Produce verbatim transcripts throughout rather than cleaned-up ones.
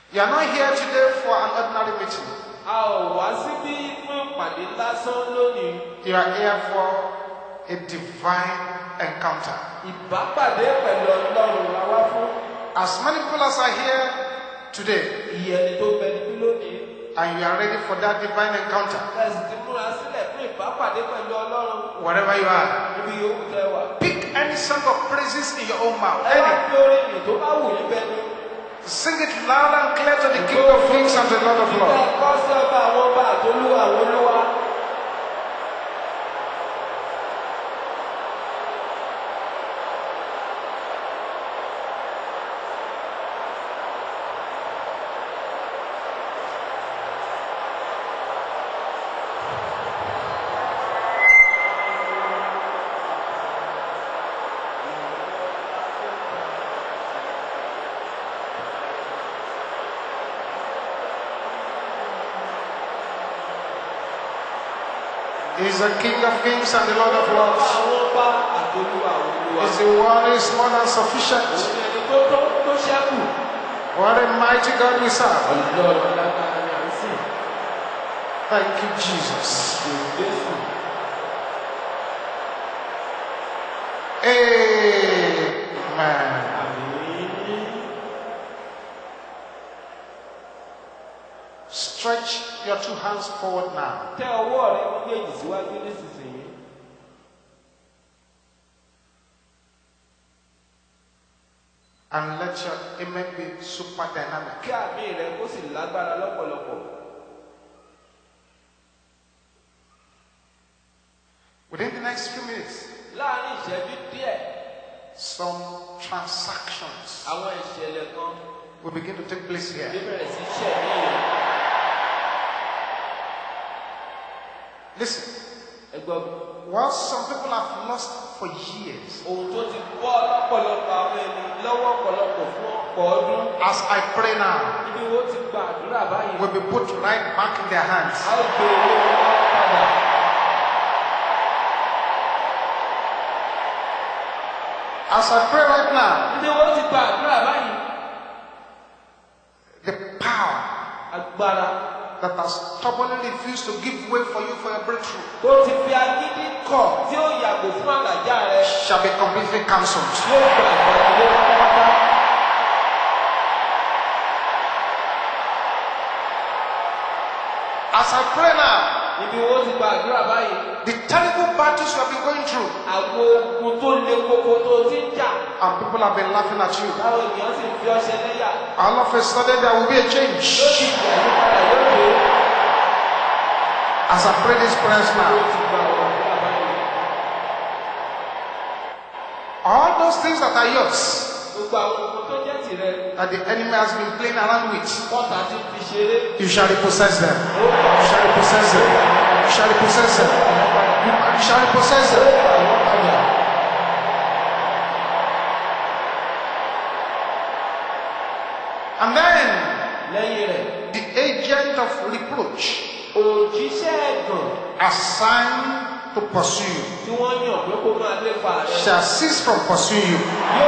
You are not here today for an ordinary meeting. You are here for a divine encounter. As many people as are here today, and you are ready for that divine encounter, wherever you are, pick any song of praises in your own mouth. Any. Sing it loud and clear to the King of Kings and the Lord of Lords. He's the King of Kings and the Lord of Lords. He's the one who is more than sufficient. What a mighty God we serve. Thank you, Jesus. Amen. Stretch your two hands forward now. And let your amen be super dynamic. Within the next few minutes, some transactions will begin to take place here. Listen, what some people have lost for years, as I pray now, will be put right back in their hands. As I pray right now, the power that has stubbornly refused to give way for you for your breakthrough shall be completely cancelled. As I pray now, the terrible battles you have been going through, and people have been laughing at you, all of a sudden there will be a change. As I pray these prayers now, all those things that are yours, that the enemy has been playing around with, you shall repossess them. You shall repossess them. You shall repossess them. You shall repossess them. And then the agent of reproach assigned to pursue you shall cease from pursuing you,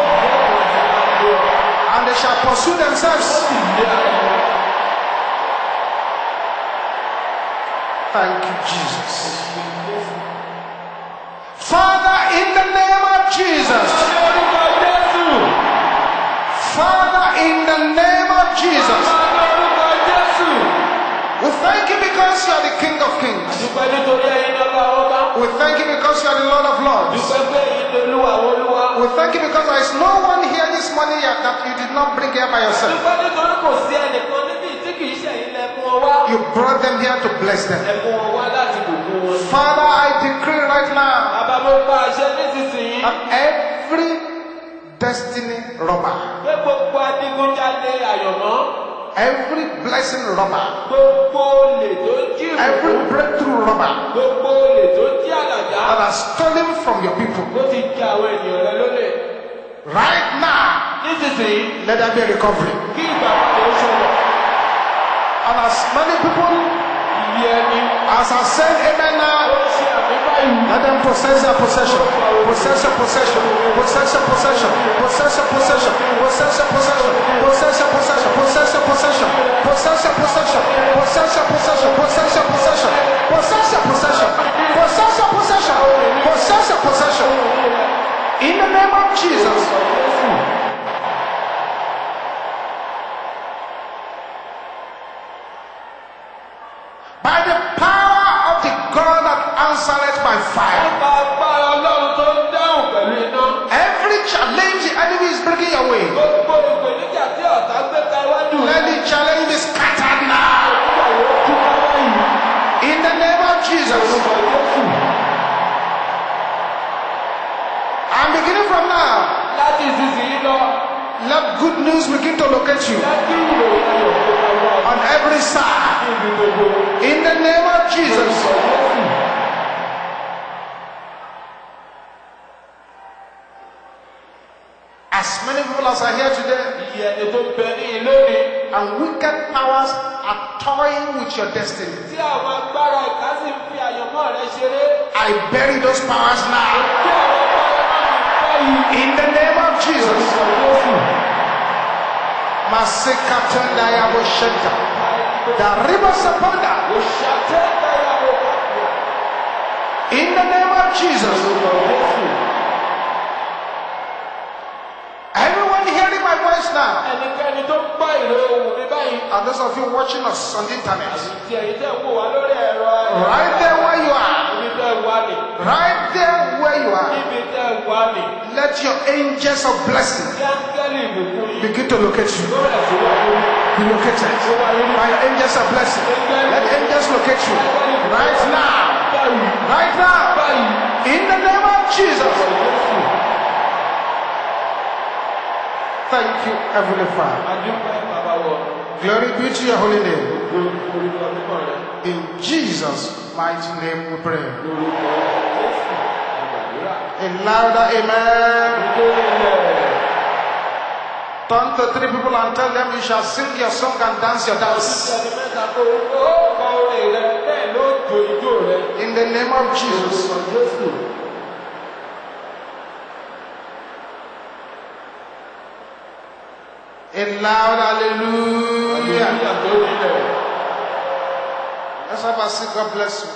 and they shall pursue themselves. Thank you, Jesus. Father, in the name of Jesus. Father, in the name of Jesus. We thank you because you are the King of Kings. We thank you because you are the Lord of Lords. We thank you because there is no one here this morning that you did not bring here by yourself. You brought them here to bless them. Father, I decree right now that every destiny robber, every blessing robber, every breakthrough robber that has stolen from your people, right now, let there be a recovery. And as many people as are saying amen now, let them possess their possession, possess your possession, possess your possession, possess your possession, possess your possession, possess your possession, possess your possession. fire. Every challenge the enemy is bringing your way, let the challenge be scattered now. In the name of Jesus. I'm beginning from now. Let good news begin to locate you on every side. In the name of Jesus. As many people as are here today, and wicked powers are toying with your destiny, I bury those powers now. In the name of Jesus. Masekatenda ya boshenta. The river Sapanda. In the name of Jesus. Everyone hearing my voice now, and those of you watching us on the internet, right there where you are, right there where you are, let your angels of blessing begin to locate you. Be located by angels of blessing. Let angels locate you right now, right now, in the name of Jesus. Thank you, Heavenly Father. Glory be to your holy name. In Jesus' mighty name we pray. A louder amen. Turn to three people and tell them you shall sing your song and dance your dance. In the name of Jesus. A loud hallelujah. Let's have a sing. God bless you.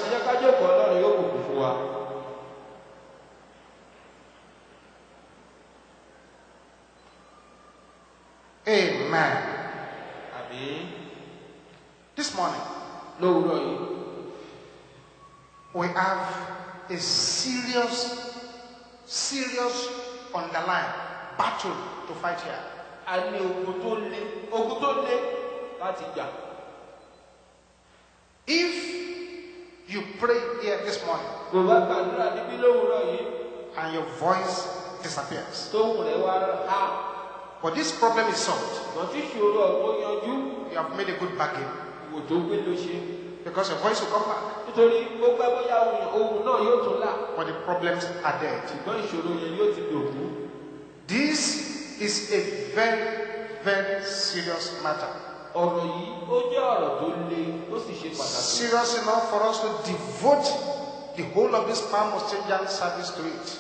Amen. This morning, we have a serious, serious underlying battle to fight here. If you pray here this morning and your voice disappears, but this problem is solved, you have made a good bargain, because your voice will come back, but the problems are dead. This is a very, very serious matter. Serious enough for us to devote the whole of this Palm of Saint John service to it.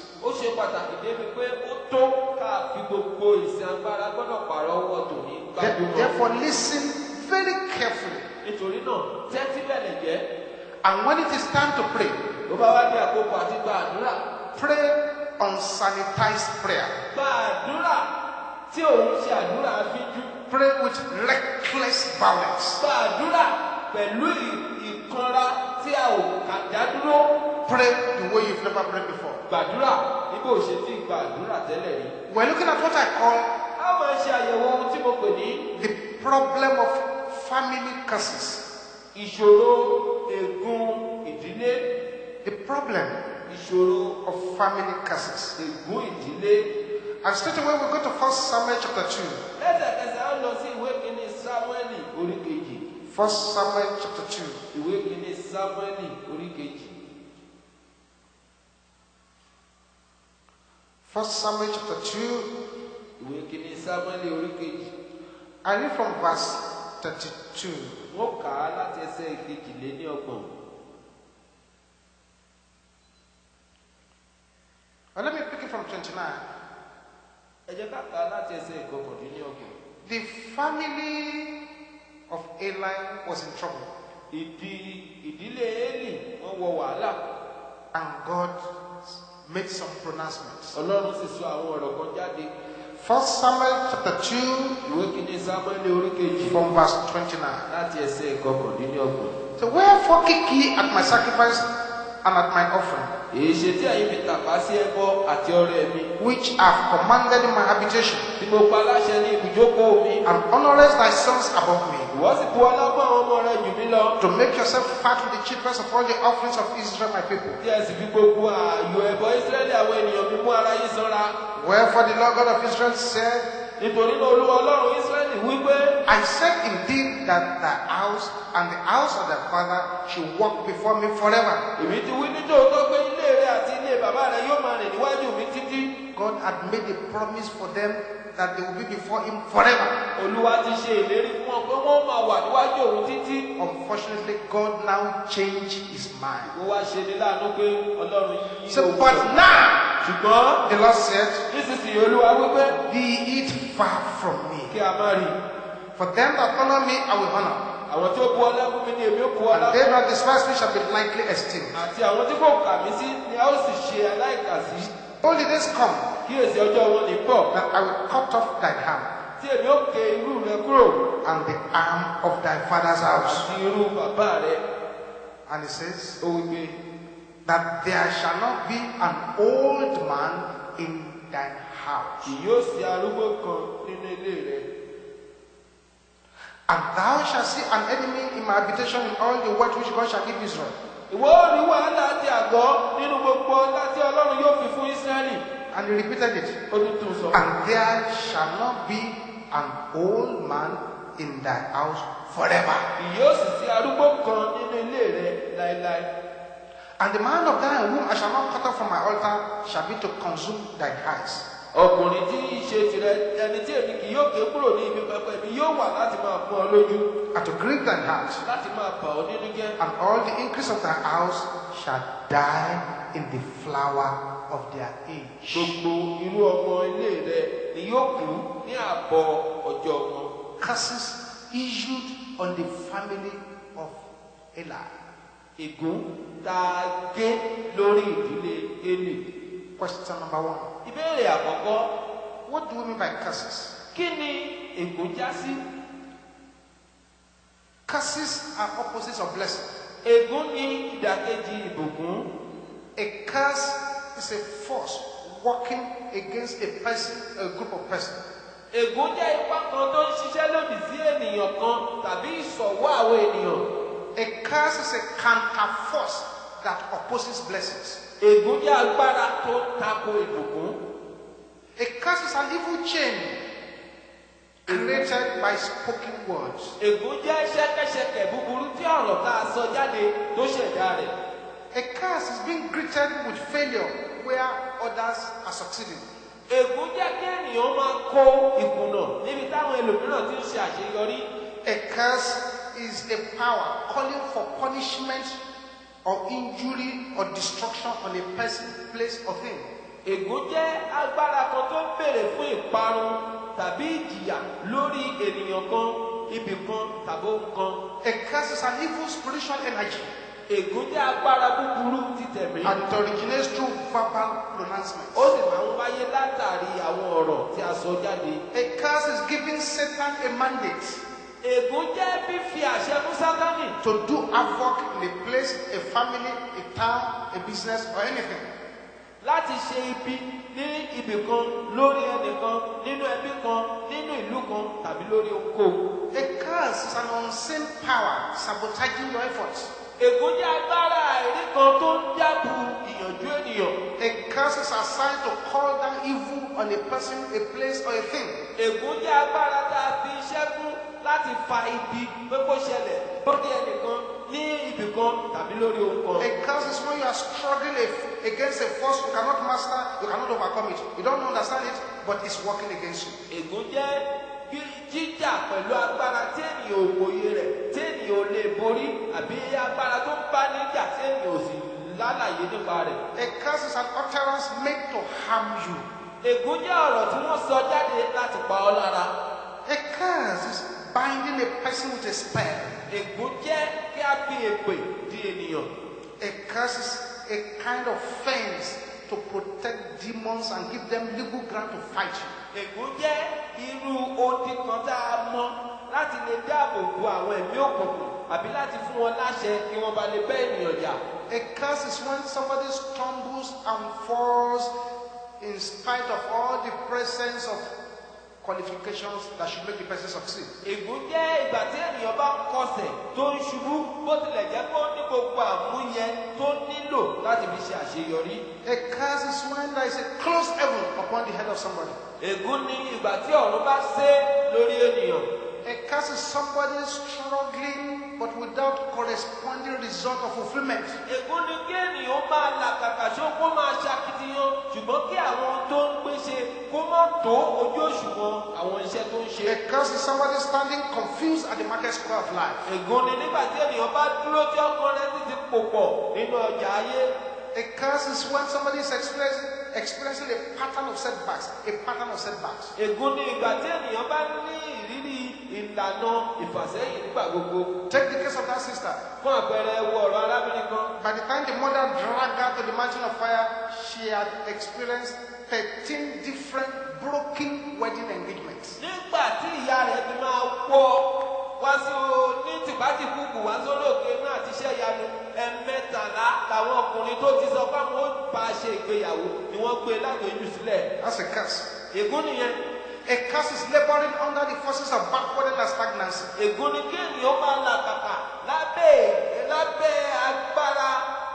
Therefore, listen very carefully. And when it is time to pray, pray unsanitized prayer. Pray with reckless violence. Pray the way you've never prayed before. We're looking at what I call the problem of family curses. The problem of family curses. And straight away we go to First Samuel chapter two. First Samuel chapter two. First Samuel chapter two. I read from verse thirty-two. And let me pick it from twenty-nine. The family of Eli was in trouble. And God made some pronouncements. First Samuel chapter two from verse twenty-nine. So wherefore kick ye at my sacrifice and at my offering, èṣe tí ẹ̀yin fi tàpá sí ẹbọ àti ọrẹ mi, which I have commanded in my habitation, tí mo pa láṣẹ ní ibùjókòó mi, and honorest thy sons above me, ìwọ sì bu ọlọ́gbọ́n àwọn ọmọ rẹ jù mí lọ, to make yourself fat with the chiefest of all the offerings of Israel, my people. tí ẹ sì fi gbogbo ààyò ẹbọ Ísírẹ́lì àwọn ènìyàn mi mú ara yín sanra. Wherefore the Lord God of Israel said, Nítorí náà Olúwa Ọlọ́run Ísírẹ́lì wípé, I said indeed that thy house and the house of thy father should walk before me forever. èmi ti wí nítòótọ́ pé ilé rẹ àti ilé bàbá rẹ yóò máa rìn níwájú mi títí. God had made a promise for them that they will be before him forever. Olúwa ti ṣe ìlérí fún wọn pé wọ́n máa wà níwájú òun títí. Unfortunately, God now changed his mind. Ó wá ṣe ní láàánú pé Ọlọ́run yí So, òun but sọ. now, Ṣùgbọ́n the Lord said, nísinsìnyí Olúwa wípé be it far from me. kí a má rí. For them that honor me, I will honor. Àwọn tí ó bu ọlá fún mi ní èmi ó bu ọlá And they fún. that despise me shall be lightly esteemed. Àti àwọn tí kò kà mí sí ni a ó sì ṣe aláìkàsí. Only days come Kíyèsí ọjọ́ wọn ní pọ̀. that I will cut off thy hand Tí èmi ó ké irú rẹ kúrò and the arm of thy father's house. àti irú bàbá rẹ. And he says, Ó wípé that there shall not be an old man in thy house. kì yóò sí arúgbó kan nínú ilé rẹ. And thou shalt see an enemy in my habitation in all the words which God shall give Israel. Ìwọ ó rí wàhálà àti àgọ́ nínú gbogbo ọlá tí Ọlọ́run yóò fi fún Ísírẹ́lì. And he repeated it. Ó tún tún sọ. And there shall not be an old man in thy house forever. Kì yóò sì sí arúgbó kan nínú ilé rẹ láéláé. And the man of thine whom I shall not cut off from my altar shall be to consume thy eyes. Ọkùnrin tí í ṣe tirẹ̀, ẹni tí èmi kì yóò ké kúrò ní ibi pẹpẹ mi yóò wà láti máa pọ́n ọ lójú, And to grieve thine heart. láti máa bà ọ́ nínú jẹ́. And all the increase of thy house shall die in the flower of their age. Gbogbo irú ọmọ ilé rẹ ni yóò kú ní àbọ̀ ọjọ́ wọn. Curses issued on the family of Eli. Ègún tá a gé lórí ìdílé Élì. Question number one. Ìbéèrè àkọ́kọ́, What do we mean by curses? kí ni ègún já sí? Curses are opposites of blessing. Ègún ni ìdàkejì ìbùkún. A curse is a force working against a person, a group of persons. Ègún jẹ́ ipá kan tó ń ṣiṣẹ́ lòdì sí ènìyàn kan tàbí ìṣọ̀wọ́ àwọn ènìyàn. A curse is a counter force that opposes blessings. Ègún jẹ́ agbára tó tako ìbùkún. A curse is an evil chain created by spoken words. Ègún jẹ́ ṣẹ́kẹ́ṣẹkẹ̀ búburú tí ọ̀rọ̀ tá a sọ jáde tó ṣẹ̀dá rẹ̀. A curse is being greeted with failure where others are succeeding. Ègún jẹ́ kí ènìyàn máa kó ìkùnà níbi táwọn ẹlòmíràn ti ń ṣe àṣeyọrí. A curse is a power calling for punishment or injury or destruction on a person, place, or thing. Ègún jẹ́ agbára kan tó ń béèrè fún ìparun tàbí ìjìyà lórí ènìyàn kan, ibì kan tàbí ohun kan. A curse is an evil spiritual energy Ègún jẹ́ agbára búburú ti tẹ̀mí. and it originates through verbal pronouncements. Ó sì máa ń wáyé látàrí àwọn ọ̀rọ̀ tí a sọ jáde. A curse is giving Satan a mandate Ègún jẹ́ fífi àṣẹ fún Sátánì to do havoc in a place, a family, a town, a business, or anything. láti ṣe ibi ní ibì kan, lórí ẹnìkan, nínú ẹbí kan, nínú ìlú kan tàbí lórí ohunkóhun. A curse is an unseen power sabotaging your efforts. Ègún jẹ́ agbára àìrí kan tó ń dábù ìyànjú ènìyàn. A curse is assigned to call down evil on a person, a place, or a thing. Ègún jẹ́ agbára tá a fi iṣẹ́ fún láti fa ibi pé kó ṣẹlẹ̀ lórí ẹnìkan, ní ibì kan tàbí lórí ohun kan. A curse is when you are struggling against a force you cannot master, you cannot overcome it. You don't understand it, but it's working against you. Ègún jẹ́ jíjà pẹ̀lú agbára tí ènìyàn ò mòye rẹ̀, tí ènìyàn ò lè borí, àbí agbára tó ń bá níjà tí ènìyàn ò sì lálàyé nípa rẹ̀. A curse is an utterance made to harm you. Ègún jẹ́ ọ̀rọ̀ tí wọ́n sọ jáde láti pa ọ́ lára. A curse is binding a person with a spell. Ègún jẹ́ kí a fi èpè di ènìyàn. A curse is a kind of fence to protect demons and give them legal ground to fight you. Ègún jẹ́ irú odi kan tá a mọ láti lè dáàbò bo àwọn ẹ̀mí òkùnkùn àbí láti fún wọn láṣẹ kí wọ́n bá lè bá ènìyàn jà. A curse is when somebody stumbles and falls in spite of all the presence of qualifications that should make the person succeed. Ègún jẹ́ ìgbà tí ènìyàn bá kọsẹ̀ tó ń ṣubú bó tilẹ̀ jẹ́ kó ní gbogbo àmúyẹ tó nílò láti fi ṣe àṣeyọrí. A curse is when there is a closed heaven upon the head of somebody. Ègún ni ìgbà tí ọ̀run bá sé lórí ènìyàn. A curse is somebody struggling but without corresponding result of fulfillment. Ègún ni kí ènìyàn máa làkàkà ṣó kó máa ṣakitiyan ṣùgbọ́n kí àwọn tó ń gbé ṣe kó má tó ojú òṣùwọ̀n àwọn iṣẹ́ tó ń ṣe. A curse is somebody standing confused at the market square of life. Ègún ni nígbà tí ènìyàn bá dúró tí ọkàn rẹ̀ sì ti pò pọ̀ nínú ọjà ayé. A curse is when somebody is experiencing, experiencing a pattern of setbacks, a pattern of setbacks. Ègún ni ìgbà tí ènìyàn bá ní ìrírí ìlànà ìfàsẹ́yìn nígbà gbogbo. Take the case of that sister. Fún àpẹẹrẹ wo ọ̀rọ̀ arábìnrin kan. By the time the mother dragged her to the mountain of fire, she had experienced thirteen different broken wedding engagements. Nígbà tí ìyá rẹ̀ fi máa wọ́ wá sí o ní tìbátìkúkù wá sórí òkè náà ti ṣẹ́ yanu ẹ̀mẹ́tàlá làwọn ọkùnrin tó ti sọ pé àwọn ó bá a ṣe ìgbéyàwó ni wọ́n gbé lágbèjú sílẹ̀. That's a curse. Ègún nìyẹn. A curse is laboring under the forces of backwardness and stagnancy. Ègún ni kí ènìyàn máa làkàkà lábẹ́ lábẹ́ agbára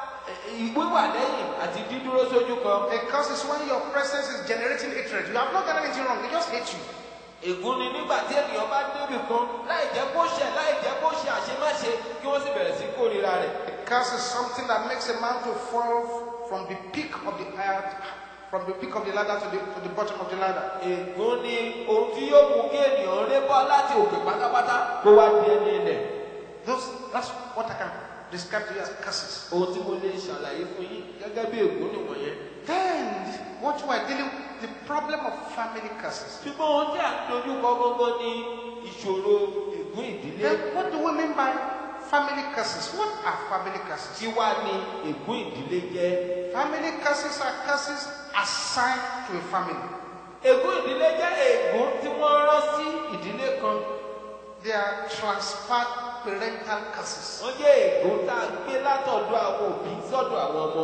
ìwíwà lẹ́yìn àti dídúró sójú kan. A curse is when your presence is generating hatred. You have not done anything wrong, they just hate you. Ègún ni nígbà tí ènìyàn bá débì kan láì jẹ́ kó ṣẹ̀ láì jẹ́ kó ṣe àṣemáṣe kí wọ́n sì bẹ̀rẹ̀ sí kórìíra rẹ̀. A curse is something that makes a man to fall from the peak of the earth, from the peak of the ladder to the, to the bottom of the ladder. Ègún ni ohun tí yóò mú kí ènìyàn ré bọ́ láti òkè pátápátá kó wá di ẹni ilẹ̀. Those, that's what I can describe to you as curses. Ohun tí mo lè ṣàlàyé fún yín gẹ́gẹ́ bí ègún nìwọ̀nyẹn. Then, what we are dealing with, the problem of family curses. Ṣùgbọ́n ohun tí à ń dojú kọ gbọ́ngàn ni ìṣòro ègún ìdílé. Then, what do we mean by family curses? What are family curses? Kí wá ni ègún ìdílé jẹ́? Family curses are curses assigned to a family. Ègún ìdílé jẹ́ ègún tí wọ́n rán sí ìdílé kan. They are transferred parental curses. Wọ́n jẹ́ ègún tá a gbé látọ̀dọ̀ àwọn òbí sọ́dọ̀ àwọn ọmọ.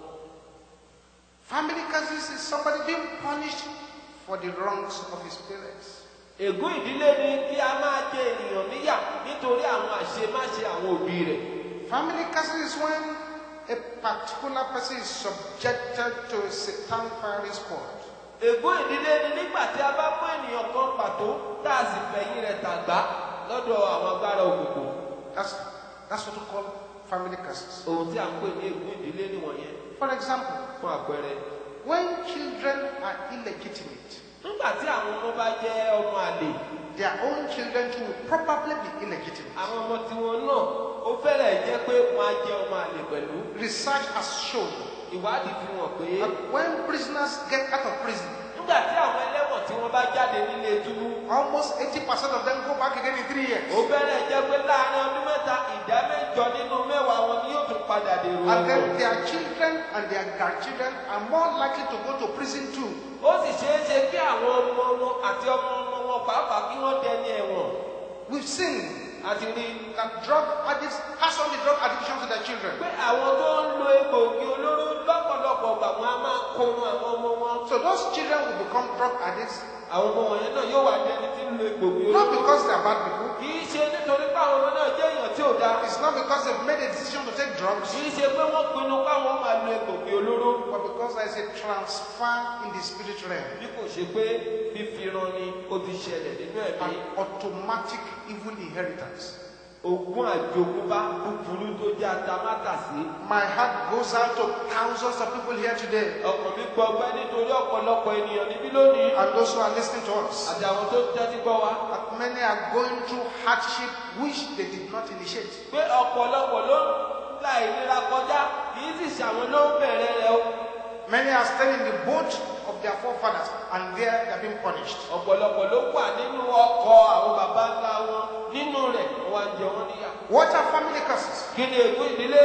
Family curses is somebody being punished for the wrongs of his parents. Ègún ìdílé ni kí a máa jẹ ènìyàn níyà nítorí àwọn àṣemáṣe àwọn òbí rẹ̀. Family curses is when a particular person is subjected to a satanic firing squad. Ègún ìdílé ni nígbà tí a bá mú ènìyàn kan pàtó tá a sì fẹ̀yìn rẹ̀ tàgbá lọ́dọ̀ àwọn agbára òkùnkùn. That's, that's what we call family curses. Ohun tí a ń pè ní ègún ìdílé nìwọ̀nyẹn. For example, Fún àpẹẹrẹ. when children are illegitimate, Nígbà tí àwọn ọmọ bá jẹ́ ọmọ àlè, their own children too will probably be illegitimate. àwọn ọmọ tiwọn náà ó fẹ́rẹ̀ jẹ́ pé wọ́n á jẹ́ ọmọ àlè pẹ̀lú. Research has shown Ìwádìí fi hàn pé that when prisoners get out of prison, nígbà tí àwọn ẹlẹ́wọ̀n tí wọ́n bá jáde nílé túbú, almost eighty percent of them go back again in three years. ó fẹ́rẹ̀ jẹ́ pé láàárín ọdún mẹ́ta ìdá mẹ́jọ nínú mẹ́wàá wọn ni yóò tún padà dèrò And then ẹ̀wọ̀n. their children and their grandchildren are more likely to go to prison too. Ó sì ṣeé ṣe kí àwọn ọmọ wọn àti ọmọ ọmọ wọn pàápàá kí wọ́n dẹni ẹ̀wọ̀n. We've seen Àti rí that drug addicts pass on the drug addiction to their children. pé àwọn tó ń lo egbòogi olóró lọ́pọ̀lọpọ̀ gbà wọn á máa kọrun àwọn ọmọ wọn. So those children will become drug addicts, Àwọn ọmọ wọ̀nyẹn náà yóò wá di ẹni tí ń lo egbòogi not olóró. because they are bad people. Kì í ṣe nítorí pé àwọn ọmọ náà jẹ́ èèyàn tí ò dáa. It's not because they've made a decision to take drugs, Kì í ṣe pé wọ́n pinnu káwọn máa lo egbòogi olóró. but because there is a transfer in the spirit realm, Bí kò ṣe pé fífiran ni ó ti ṣẹlẹ̀ nínú ẹ̀mí. an automatic evil inheritance. Ogún àjogúnbá búburú tó jẹ́ atamátàsí. My heart goes out to thousands of people here today Ọkàn mi gbọ́ ọgbẹ́ nítorí ọ̀pọ̀lọpọ̀ ènìyàn níbí lónìí. and those who are listening to us. Àti àwọn tó tẹ́tí gbọ́ wa. That many are going through hardship which they did not initiate. Pé ọ̀pọ̀lọpọ̀ ló ń la ìlera kọjá kì í sì ṣàwọn ló ń bẹ̀rẹ̀ rẹ̀ o. Many are staying in the boat of their forefathers and there they are being punished. Ọ̀pọ̀lọpọ̀ ló wà nínú ọkọ̀ àwọn bàbá ńlá wọn nínú rẹ̀ wọ́n wá ń jẹ wọ́n níyà. What are family curses? Kí ni ègún ìdílé?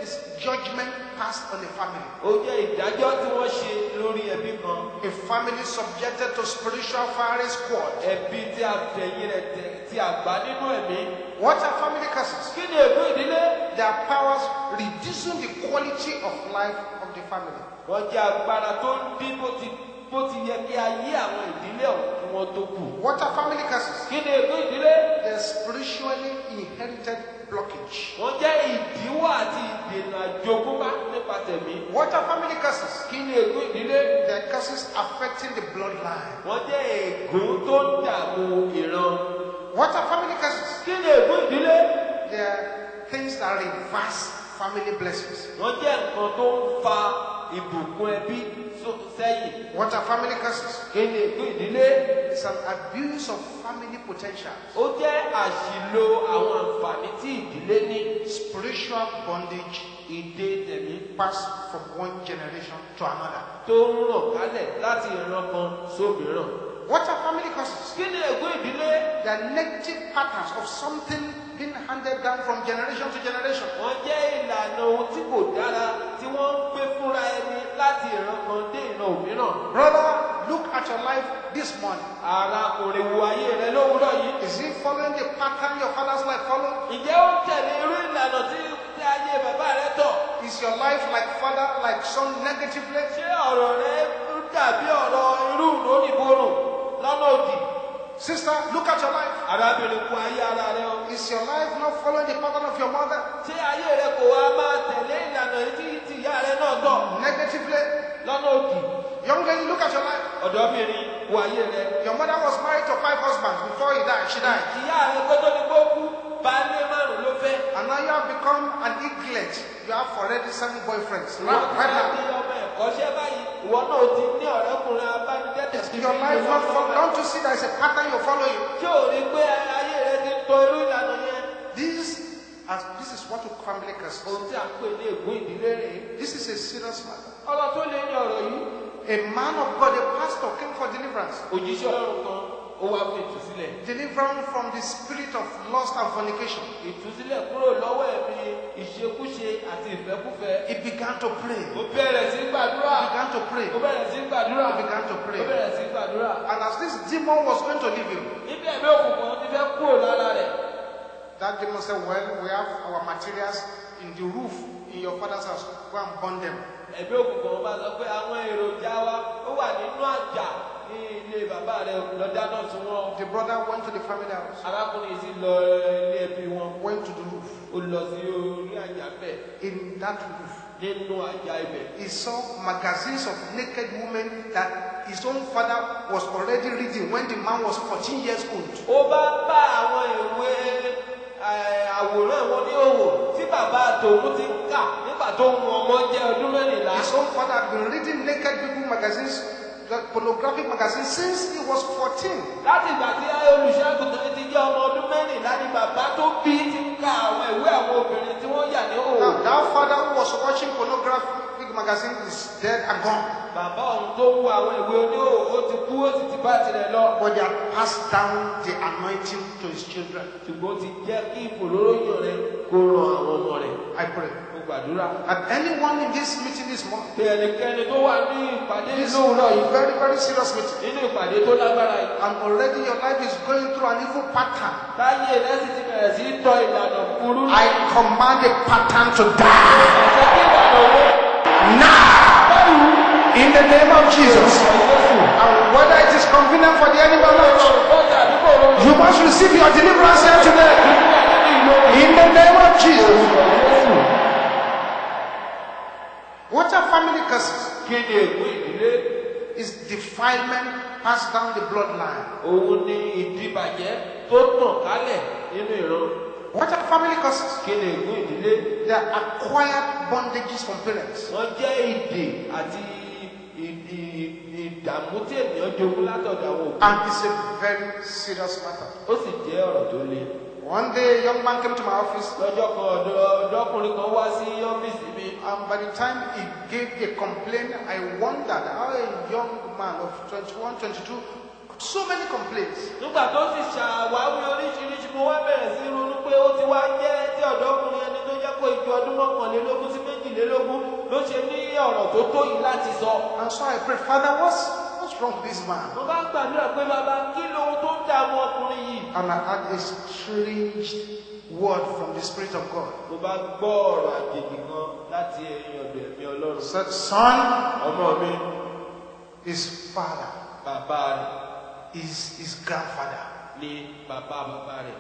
is judgment passed on a family. Ó jẹ́ ìdájọ́ tí wọ́n ṣe lórí ẹbí kan. A family subjected to spiritual fiery squad. Ẹbí tí a fẹ̀yìn rẹ̀ tẹ̀ tí a gbá nínú ẹ̀mí. What are family curses? Kí ni ègún ìdílé? They are powers reducing the quality of life of the family. Wọ́n jẹ́ agbára tó ń dín bó ti bó ti yẹ kí ayé àwọn ìdílé ọ̀hún kí wọ́n tó kù. What are family curses? Kí ni ègún ìdílé? They are spiritually inherited blockage. Wọ́n jẹ́ ìdíwọ́ àti ìdènà àjogúnbá nípa tẹ̀mí. What are family curses? Kí ni ègún ìdílé? They are curses affecting the bloodline. Wọ́n jẹ́ ègún tó ń dààmú ìran. What are family curses? Kí ni ègún ìdílé? They are things that reverse family blessings. Wọ́n jẹ́ nǹkan tó ń fa ìbùkún ẹbí sẹ́yìn. What are family curses? Kí ni ègún ìdílé? It's an abuse of family potential. Ó jẹ́ àṣìlò àwọn àǹfààní tí ìdílé ní. Spiritual bondage Ìdè tẹ̀mí passed from one generation to another. tó ń ràn kálẹ̀ láti ìran kan sómìíràn. What are family curses? Kí ni ègún ìdílé? They are negative patterns of something being handed down from generation to generation. Wọ́n jẹ́ ìlànà ohun tí kò dára tí wọ́n ń gbé fúnra ẹni láti ìran kan dé ìran òmíràn. Brother, look at your life this morning. Arákùnrin wo ayé rẹ lówùúrọ̀ yìí. Is it following the pattern your father's life followed? Ǹjẹ́ ó ń tẹ̀lé irú ìlànà tí tí ayé bàbá rẹ tọ̀? Is your life like father, like son negatively? Ṣé ọ̀rọ̀ rẹ dàbí ọ̀rọ̀ irú lónìbórùn lọ́nà òdì? Sister, look at your life. Arábìnrin kú ayé ara rẹ o. Is your life not following the pattern of your mother? Ṣé ayé rẹ kò wá máa tẹ̀lé ìlànà tí tí ìyá rẹ náà tọ̀ Negatively? lọ́nà òdì? Young lady, look at your life. Ọ̀dọ́bìnrin kú ayé rẹ. Your mother was married to five husbands before he died. She died. Ìyá rẹ kó tó ní kó kú, baálé márùn-ún ló fẹ́. And now you have become an eaglet. You have already seven boyfriends. Wọ́n Right, ti right wá ní now. ọmọ ẹ̀kọ́ṣẹ́ báyìí. Ìwọ náà ti ní ọ̀rẹ́kùnrin abánidẹ́tẹ̀. Your life not follow. Don't you see there is a pattern you're following? Ṣé ò rí pé ayé rẹ ti tọ irú ìlànà yẹn? This, as this is what we call family curses. Ohun tí a ń pè ní ègún ìdílé rèé. This is a serious matter. Ọlọ́ tó lé ní ọ̀rọ̀ yìí. A man of God, a pastor, came for deliverance. Òjíṣẹ́ Ọlọ́run kan ó wá fún ìtúsílẹ̀. Deliverance from the spirit of lust and fornication. Ìtúsílẹ̀ kúrò lọ́wọ́ ẹ̀mí ìṣekúṣe àti ìfẹ́kúfẹ́. He began to pray. Ó bẹ̀rẹ̀ sí gbàdúrà. He began to pray. Ó bẹ̀rẹ̀ sí gbàdúrà. He began to Ó pray. bẹ̀rẹ̀ sí gbàdúrà. And as this demon was going to leave him, Níbi ẹ̀mí òkùnkùn ti fẹ́ kúrò lára rẹ̀. that demon said, well, we have our materials in the roof in your father's house. Go and burn them. Ẹ̀mí òkùnkùn bá sọ pé àwọn èròjà wa ó wà nínú àjà ní ilé bàbá rẹ̀ lọ́jà náà tí wọ́n. The brother went to the family house, Arákùnrin sì lọ ilé ẹbí wọn. went to the roof. Ó lọ sí orí àjà bẹ́ẹ̀. In that roof, Nínú àjà ibẹ̀. he saw magazines of naked women that his own father was already reading when the man was fourteen years old. Ó bá bá àwọn ìwé àwòrán wọn ní òwò tí bàbá tòun ti ń kà nígbà tó ń wọn ọmọ jẹ́ ọdún mẹ́rìnlá. His own father had been reading naked people magazines, the pornographic magazines, since he was fourteen. Láti ìgbà tí olùṣègùn ti jẹ́ ọmọ ọdún mẹ́rìnlá ni bàbá tó bí ti ń ka àwọn ìwé àwọn obìnrin tí wọ́n yà ní òwò. Now, that father who was watching pornographic magazines is dead and gone. Bàbá òun tó wo àwọn ìwé oníhòòhò ó ti kú ó sì ti bá tirẹ̀ lọ. But they had passed down the anointing to his children. Ṣùgbọ́n ó ti jẹ́ kí ìfòlóróyìn rẹ̀ kó ran àwọn ọmọ rẹ̀. I pray. Mo gbàdúrà. And anyone in this meeting this morning, Pé ẹnikẹ́ni tó wà ní ìpàdé this is lóòrọ̀ a yìí. very, very serious meeting. Nínú ìpàdé tó lágbára yìí. And already your life is going through an evil pattern. Táyé rẹ̀ sì ti bẹ̀rẹ̀ sí tọ ìlànà kúrú. I command the pattern to die. Àṣẹ kí ìlànà owó. Now, in the name of Jesus. And whether it is convenient for the enemy or not, you must receive your deliverance here today. In the name of Jesus. What are family curses? Kí ni ègún ìdílé? Is defilement passed down the bloodline. Òun ni ìdíbàjẹ́ tó tàn kálẹ̀ nínú ìran. What are family curses? Kí ni ègún ìdílé? They are acquired bondages from parents. Wọ́n jẹ́ ìdè àti ìdààmú tí ènìyàn jogún látọ̀dọ̀ àwọn òbí. And it's a very serious matter. Ó sì jẹ́ ọ̀rọ̀ tó le. One day, a young man came to my office, Lọ́jọ́ kan ọ̀dọ́ ọ̀dọ́kùnrin kan wá sí ọ́fíìsì mi. and by the time he gave a complaint, I wondered how a young man of twenty-one, twenty-two, so many complaints. Nígbà tó sì ṣàwáwí oríṣiríṣi, mo wá bẹ̀rẹ̀ sí ronú pé ó ti wá jẹ́ tí ọ̀dọ́kùnrin ẹni tó jẹ́ kó ìjọ ọdún mọ́kànlá mọ́kànlélógún sí méjìlélógún ló ṣe ní ọ̀rọ̀ tó tó yìí láti sọ. And so I prayed, Father, what's, what's wrong with this man? mo bá gbàdúrà pé bàbá kí lohun tó ń dààmú ọkùnrin yìí. And I had a strange word from the Spirit of God. mo bá gbọ́ ọ̀rọ̀ àjèjì kan láti ẹ̀yìn ọ̀dọ̀ ẹ̀mí Ọlọ́run. Said, son, ọmọ mi his father bàbá rẹ̀ is his grandfather. ni bàbá bàbá rẹ̀.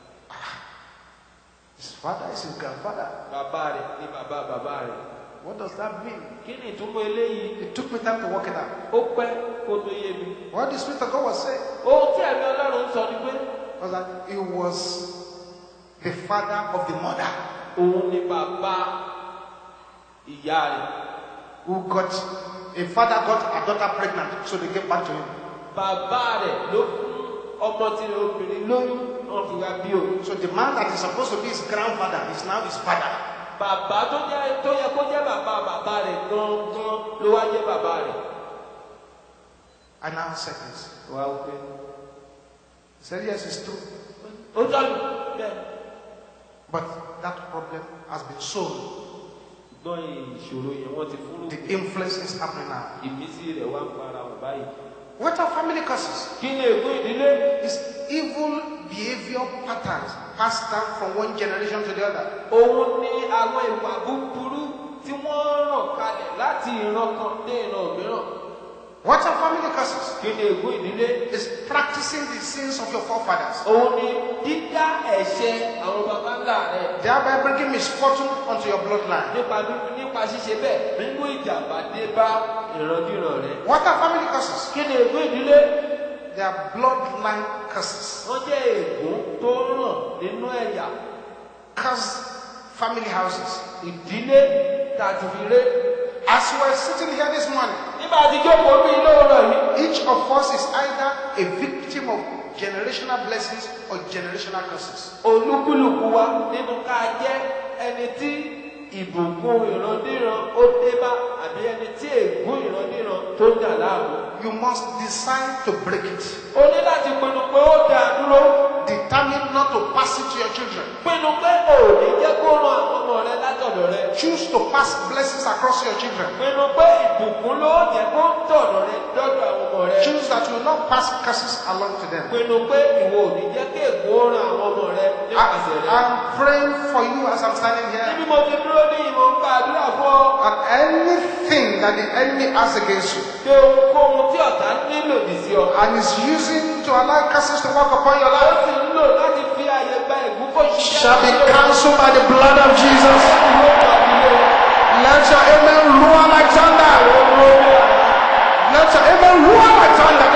His father is his grandfather. bàbá rẹ̀ ni bàbá bàbá rẹ̀. What does that mean? kí ni ìtumọ̀ eléyìí? It took me time to work it out. ó pẹ́ kó tó yé mi. What the Spirit of God was saying ohun tí ẹ̀mí Ọlọ́run sọ ni pé was that he was the father of the mother òun ni bàbá ìyá rẹ̀. who got, a father got a daughter pregnant, so they gave back to him. bàbá rẹ̀ ló fún ọmọ tí obìnrin lóyún wọn fi wá bí òun. So the man that is supposed to be his grandfather is now his father. bàbá tó jẹ́ tó yẹ kó jẹ́ bàbá bàbá rẹ̀ gangan ló wá jẹ́ bàbá rẹ̀. I now said this. wá ó pé He said, yes, it's true. ó tọ́lù bẹ́ẹ̀. But that problem has been solved. gbọ́n ìṣòro yẹn wọ́n ti fún The influence is happening now. ìmísí rẹ̀ wá ń para wọn báyìí. What are family curses? kí ni ègún ìdílé? It's evil behavior patterns passed down from one generation to the other. òun ni àwọn ìwà búburú tí wọ́n ràn kalẹ̀ láti ìran kan dé ìran mìíràn. What are family curses? kí ni ègún ìdílé? It's practicing the sins of your forefathers, òun ni dídá ẹ̀ṣẹ̀ àwọn baba ńlá rẹ̀. thereby bringing misfortune onto your bloodline. nípa nípa ṣíṣe bẹ́ẹ̀ nínú ìjàmbá dé bá ìrandíran rẹ̀. What are family curses? kí ni ègún ìdílé? They are bloodline curses. wọ́n jẹ́ ègún tó ràn nínú ẹ̀yà. Curse family houses. ìdílé tàbí fi ré. As we are sitting here this morning, nígbà tí jókòó bí ilé ọ̀rọ̀ yìí. each of us is either a victim of generational blessings or generational curses. olúkúlùkù wa nínú ká jẹ́ ẹni tí ìbùkún ìrandíran ó dé bá àbí ẹni tí ègún ìrandíran tó dà láàmú. You must decide to break it. o ní láti pinnu pé ó dá dúró. Determine not to pass it to your children. pinnu pé ò ní jẹ́ kó ran àwọn ọmọ rẹ látọ̀dọ̀ rẹ. Choose to pass blessings across your children. pinnu pé ìbùkún ló jẹ́ kó tọ̀dọ̀ rẹ lọ́dọ̀ àwọn ọmọ rẹ. Choose that you will not pass curses along to them. pinnu pé ìwọ ò ní jẹ́ kí ègún ran àwọn ọmọ rẹ nípasẹ̀ rẹ. I, I'm praying for you as I'm standing níbi here. mo ti dúró ní ìmọ̀ ń gba àdúrà fún ọ. And anything that the enemy has against you pé ohunkóhun tí ọ̀tá nílò dì sí ọ. and is using to allow curses to work upon your ó life sì ń lò láti fi àyè gba ègún kó ṣiṣẹ́. shall be cancelled by the blood of Jesus. Let your amen roar like thunder. Let your amen roar like thunder.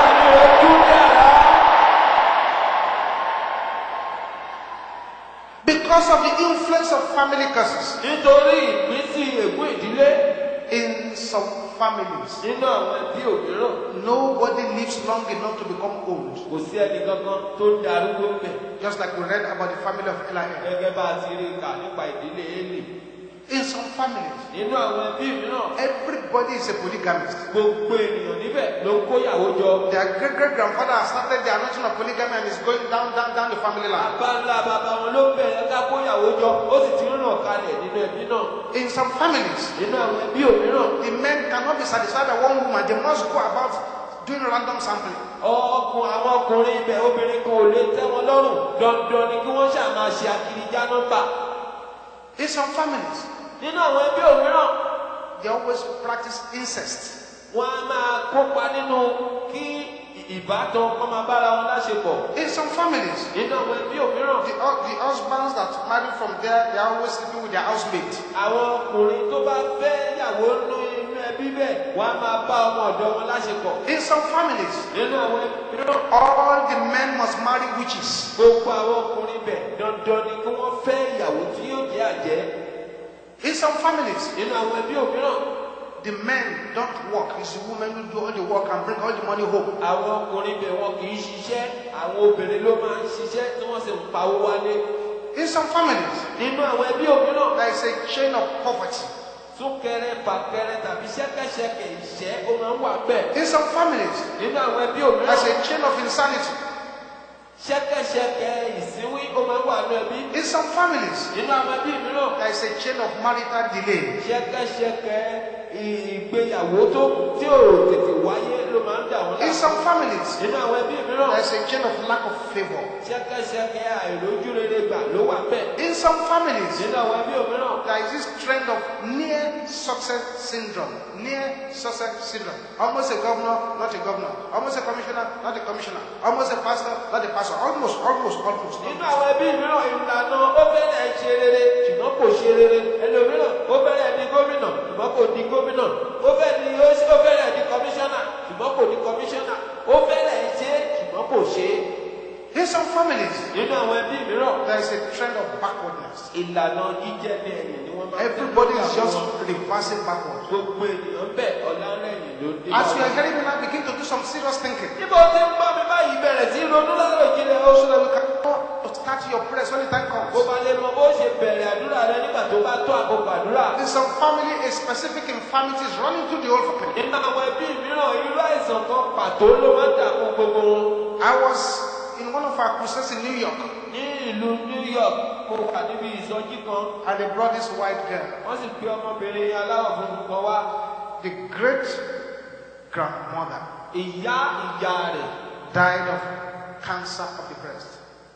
Because of the influence of family curses nítorí ìmísí ègún ìdílé in some families, nínú àwọn ẹbí òmíràn nobody lives long enough to become old. kò sí ẹnì kankan tó ń darúgbó ń bẹ̀. Just like we read about the family of Eli. gẹ́gẹ́ bá a ti rí i kà nípa ìdílé Élì. In some families, nínú àwọn ẹbí mìíràn everybody is a polygamist. gbogbo ènìyàn níbẹ̀ ló ń kóyàwó jọ. Their great great grandfather has started the anointing of polygamy and is going down, down, down the family line. bàbá ńlá bàbá wọn ló bẹ̀rẹ̀ ká kóyàwó jọ ó sì ti rìnà kalẹ̀ nínú ẹbí náà. In some families, nínú àwọn ẹbí òmíràn the men cannot be satisfied by one woman. They must go about doing random sampling. ọkùn àwọn ọkùnrin ibẹ̀ obìnrin kan ò lè tẹ́ wọn lọ́rùn dandan ni kí wọ́n ṣáà máa ṣe akirija nọ́mbà. In some families, nínú àwọn ẹbí òmíràn they always practice incest. wọ́n á máa kópa nínú kí ìbátan kọ́ máa bára wọn láṣepọ̀. In some families, nínú àwọn ẹbí òmíràn the, hu- the husbands that marry from there, they are always sleeping with their housemate. àwọn ọkùnrin tó bá fẹ́ yàwó nínú inú ẹbí bẹ́ẹ̀ wọ́n á máa bá ọmọ ọ̀dọ́ wọn láṣepọ̀. In some families, nínú àwọn ẹbí òmíràn all the men must marry witches. gbogbo àwọn ọkùnrin bẹ̀ dandan ni kí wọ́n fẹ́ ìyàwó tí yóò jẹ́ àjẹ́. In some families, nínú àwọn ẹbí òmíràn the men don't work. It's the women who do all the work and bring all the money home. àwọn ọkùnrin bẹ̀ wọn kì í ṣiṣẹ́ àwọn obìnrin ló máa ń ṣiṣẹ́ tí wọ́n sì ń pawó wálé. In some families, nínú àwọn ẹbí òmíràn there is a chain of poverty. súnkẹrẹ fàkẹrẹ tàbí ṣẹkẹṣẹkẹ ìṣẹ́ ó máa ń wà bẹ́ẹ̀. In some families, nínú àwọn ẹbí there's òmíràn a chain of insanity. ṣẹ́kẹ́ṣẹkẹ̀ ìsínwí ó máa ń wà ní ẹbí. In some families, nínú àwọn ẹbí mìíràn. there is a chain of marital delay. ṣẹ́kẹ́ṣẹkẹ̀ ìgbéyàwó tó tí ò tètè wáyé ló máa ń dà wọ́n láàmú. In some families, nínú àwọn ẹbí mìíràn. there is a chain of lack of favor. ṣẹ́kẹ́ṣẹkẹ̀ àìrójú rere gbà ló wà bẹ́ẹ̀. In some families, nínú àwọn ẹbí mìíràn. there is this trend of near success syndrome. Near success syndrome. Almost a governor, not a governor. Almost a commissioner, not a commissioner. Almost a pastor, not a pastor. Almost, almost, almost. nínú àwọn ẹbí mìíràn ìlànà ó fẹ́rẹ̀ ṣe rere ṣùgbọ́n kò ṣe rere. ẹlòmíràn ó fẹ́rẹ̀ di gómìnà ṣùgbọ́n kò di gómìnà. ó fẹ́rẹ̀ di kọmíṣánná ṣùgbọ́n kò di kọmíṣánná. ó fẹ́rẹ̀ ṣe ṣùgbọ́n kò ṣe. In some families, nínú àwọn ẹbí mìíràn. there is a trend of backwardness. ìlànà jíjẹ ní ẹ̀yìn ni wọ́n máa ń tẹ̀lé. Everybody is just reversing backward. gbogbo ènìyàn bẹ̀ ọ̀làrẹ̀yìn ló dé. As you are hearing me now, begin to do some serious thinking. níbo tí ń bá mi báyìí bẹ̀rẹ̀ sí ronú lọ́dọ̀ ìjìnlẹ̀ So oṣù. that we can start your prayers when the time comes. bó ba lè mọ bó ṣe bẹ̀rẹ̀ àdúrà rẹ nígbà tó bá tó àkókò àdúrà. In some family, a specific infirmity is running through the whole family. nínú àwọn ẹbí mìíràn irú àìsàn kan pàtó ló máa ń dààmú gbogbo wọn. I was in one of our crusades in New York, ní ìlú New York mo wà níbi ìsọjí kan. and they brought this white girl. wọ́n sì pe ọmọbìnrin aláwọ̀ funfun kan wá. The great grandmother ìyá ìyá rẹ̀ died of cancer of the breast.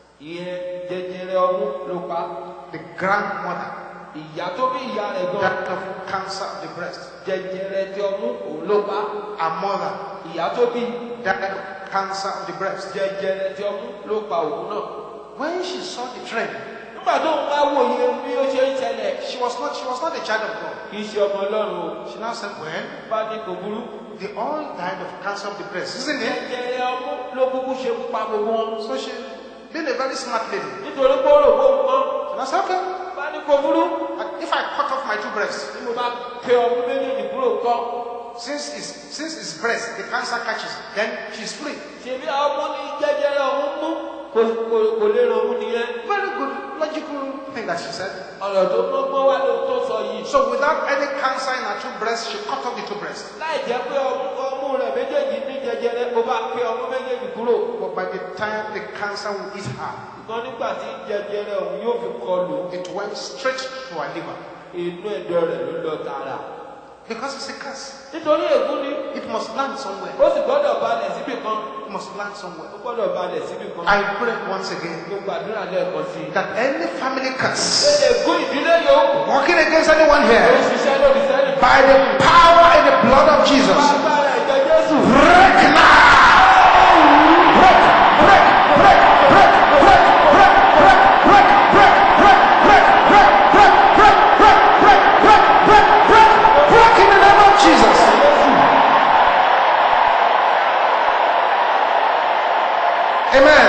ìyẹn jẹjẹrẹ ọmú ló pa. The grandmother ìyá tó bí ìyá rẹ̀ gan. died of cancer of the breast. jẹjẹrẹ tí ọmú òun ló pa. Her mother ìyá tó bí died of cancer of the breast. jẹjẹrẹ tí ọmú ló pa òun náà. When she saw the trend, nígbà tó ń bá wòye bí ó ṣe ń ṣẹlẹ̀. she was not she was not a child of God. kì í ṣe ọmọ Ọlọ́run o. She now said, well, bá ní kò burú. they all died of cancer of the breast, isn't it? jẹjẹrẹ ọmú ló kúkú ṣe kú pa gbogbo wọn. So she, being a very smart lady, nítorí pé ó rò pé ó mọ́. and I said, okay, bá ní kò burú. if I cut off my two breasts, tí mo bá pé ọmú méjèèjì kúrò kọ́. since it's since it's breast, the cancer catches, then she's free. ṣèbí ọmú ní jẹjẹrẹ ọmú mú kò kò kò lè ràn ọmú nìyẹn. Very good, logical thing that she said. ọ̀rọ̀ tó gbọ́ngbọ́n wá ló tó sọ yìí. So without any cancer in her two breasts, she cut off the two breasts. láì jẹ́ pé ọmú ọmú rẹ̀ méjèèjì ní jẹjẹrẹ ó bá pé ọmú méjèèjì kúrò. But by the time the cancer will eat her, ṣùgbọ́n nígbà tí jẹjẹrẹ òun yóò fi kọlù. it went straight to her liver. inú ẹ̀dọ̀ rẹ̀ ló lọ tààrà. Because it's a curse. nítorí ègún ni. It must land somewhere. ó sì gbọ́dọ̀ balẹ̀ síbì kan. It must land somewhere. ó gbọ́dọ̀ balẹ̀ síbì kan. I pray once again mo gbàdúrà lẹ́ẹ̀kan sí i. that any family curse ègún ìdílé yòówù. working against anyone ó here, ṣiṣẹ́ lórí sẹ́ni. by the power in the blood of Jesus, agbára ẹ̀jẹ̀ Jésù. break now! Break, break, break, break, break, break, break, break, break, break, break, break, break, break, break, break, break, break, break, break in the name of Jesus. Amen.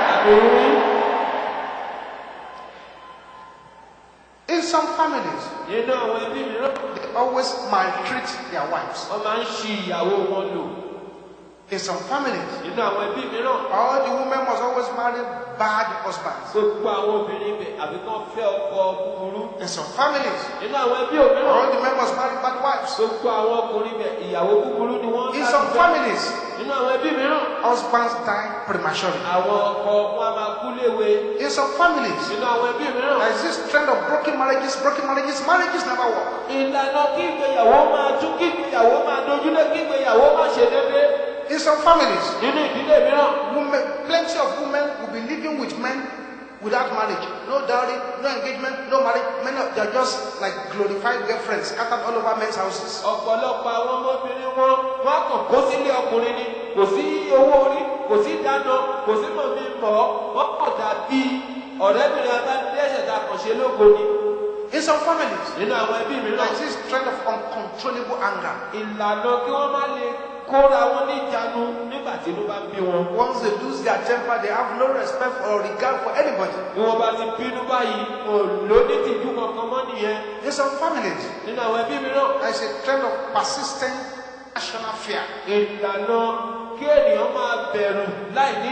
In some families, nínú àwọn ẹbí mìíràn. they always maltreat their wives. wọ́n máa ń ṣi ìyàwó wọn lò. In some families, nínú àwọn ẹbí mìíràn. all the women must always marry bad husbands. gbogbo àwọn obìnrin bẹ̀ àbí kán fẹ́ ọkọ búburú. In some families, nínú àwọn ẹbí òmíràn. all the men must marry bad wives. gbogbo àwọn ọkùnrin bẹ̀ ìyàwó búburú ni wọ́n ń In láti some fẹ́. families, nínú àwọn ẹbí mìíràn. husbands die prematurely. àwọn ọkọ wọn a máa kú léwe. In some families, nínú àwọn ẹbí mìíràn. there is this trend of broken marriages, broken marriages, marriages never work. ìlànà kí ìgbéyàwó máa tún kí ìgbéyàwó máa dojúlé kí ìgbéyàwó máa ṣe déédéé. In some families, nínú ìdílé mìíràn. women, plenty of women will be living with men without marriage. No dowry, no engagement, no marriage. Many of them are just like glorified girlfriends scattered all over men's houses. ọ̀pọ̀lọpọ̀ àwọn ọmọbìnrin wọn wọn á kàn kó sílé ọkùnrin ni kò sí owó orí kò sí dáná kò sí mọ̀mí mọ̀ wọ́n kàn dàbí ọ̀rẹ́bìnrin abánidẹ́sẹ̀ tá a kàn ṣe lógo ni. In some families, nínú àwọn ẹbí there mìíràn. is this trend of uncontrollable anger. ìlànà kí wọ́n má lè kóra wọn níjànú nígbà tí inú bá bí wọn. Once they lose their temper, they have no respect or regard for anybody. bí wọ́n bá ti bínú báyìí wọn ò lóní tìjú kankan mọ́ nìyẹn. In some families, nínú àwọn ẹbí mìíràn. there is a trend of persistent national fear. ìlànà kí ènìyàn máa bẹ̀rù láì nídìí.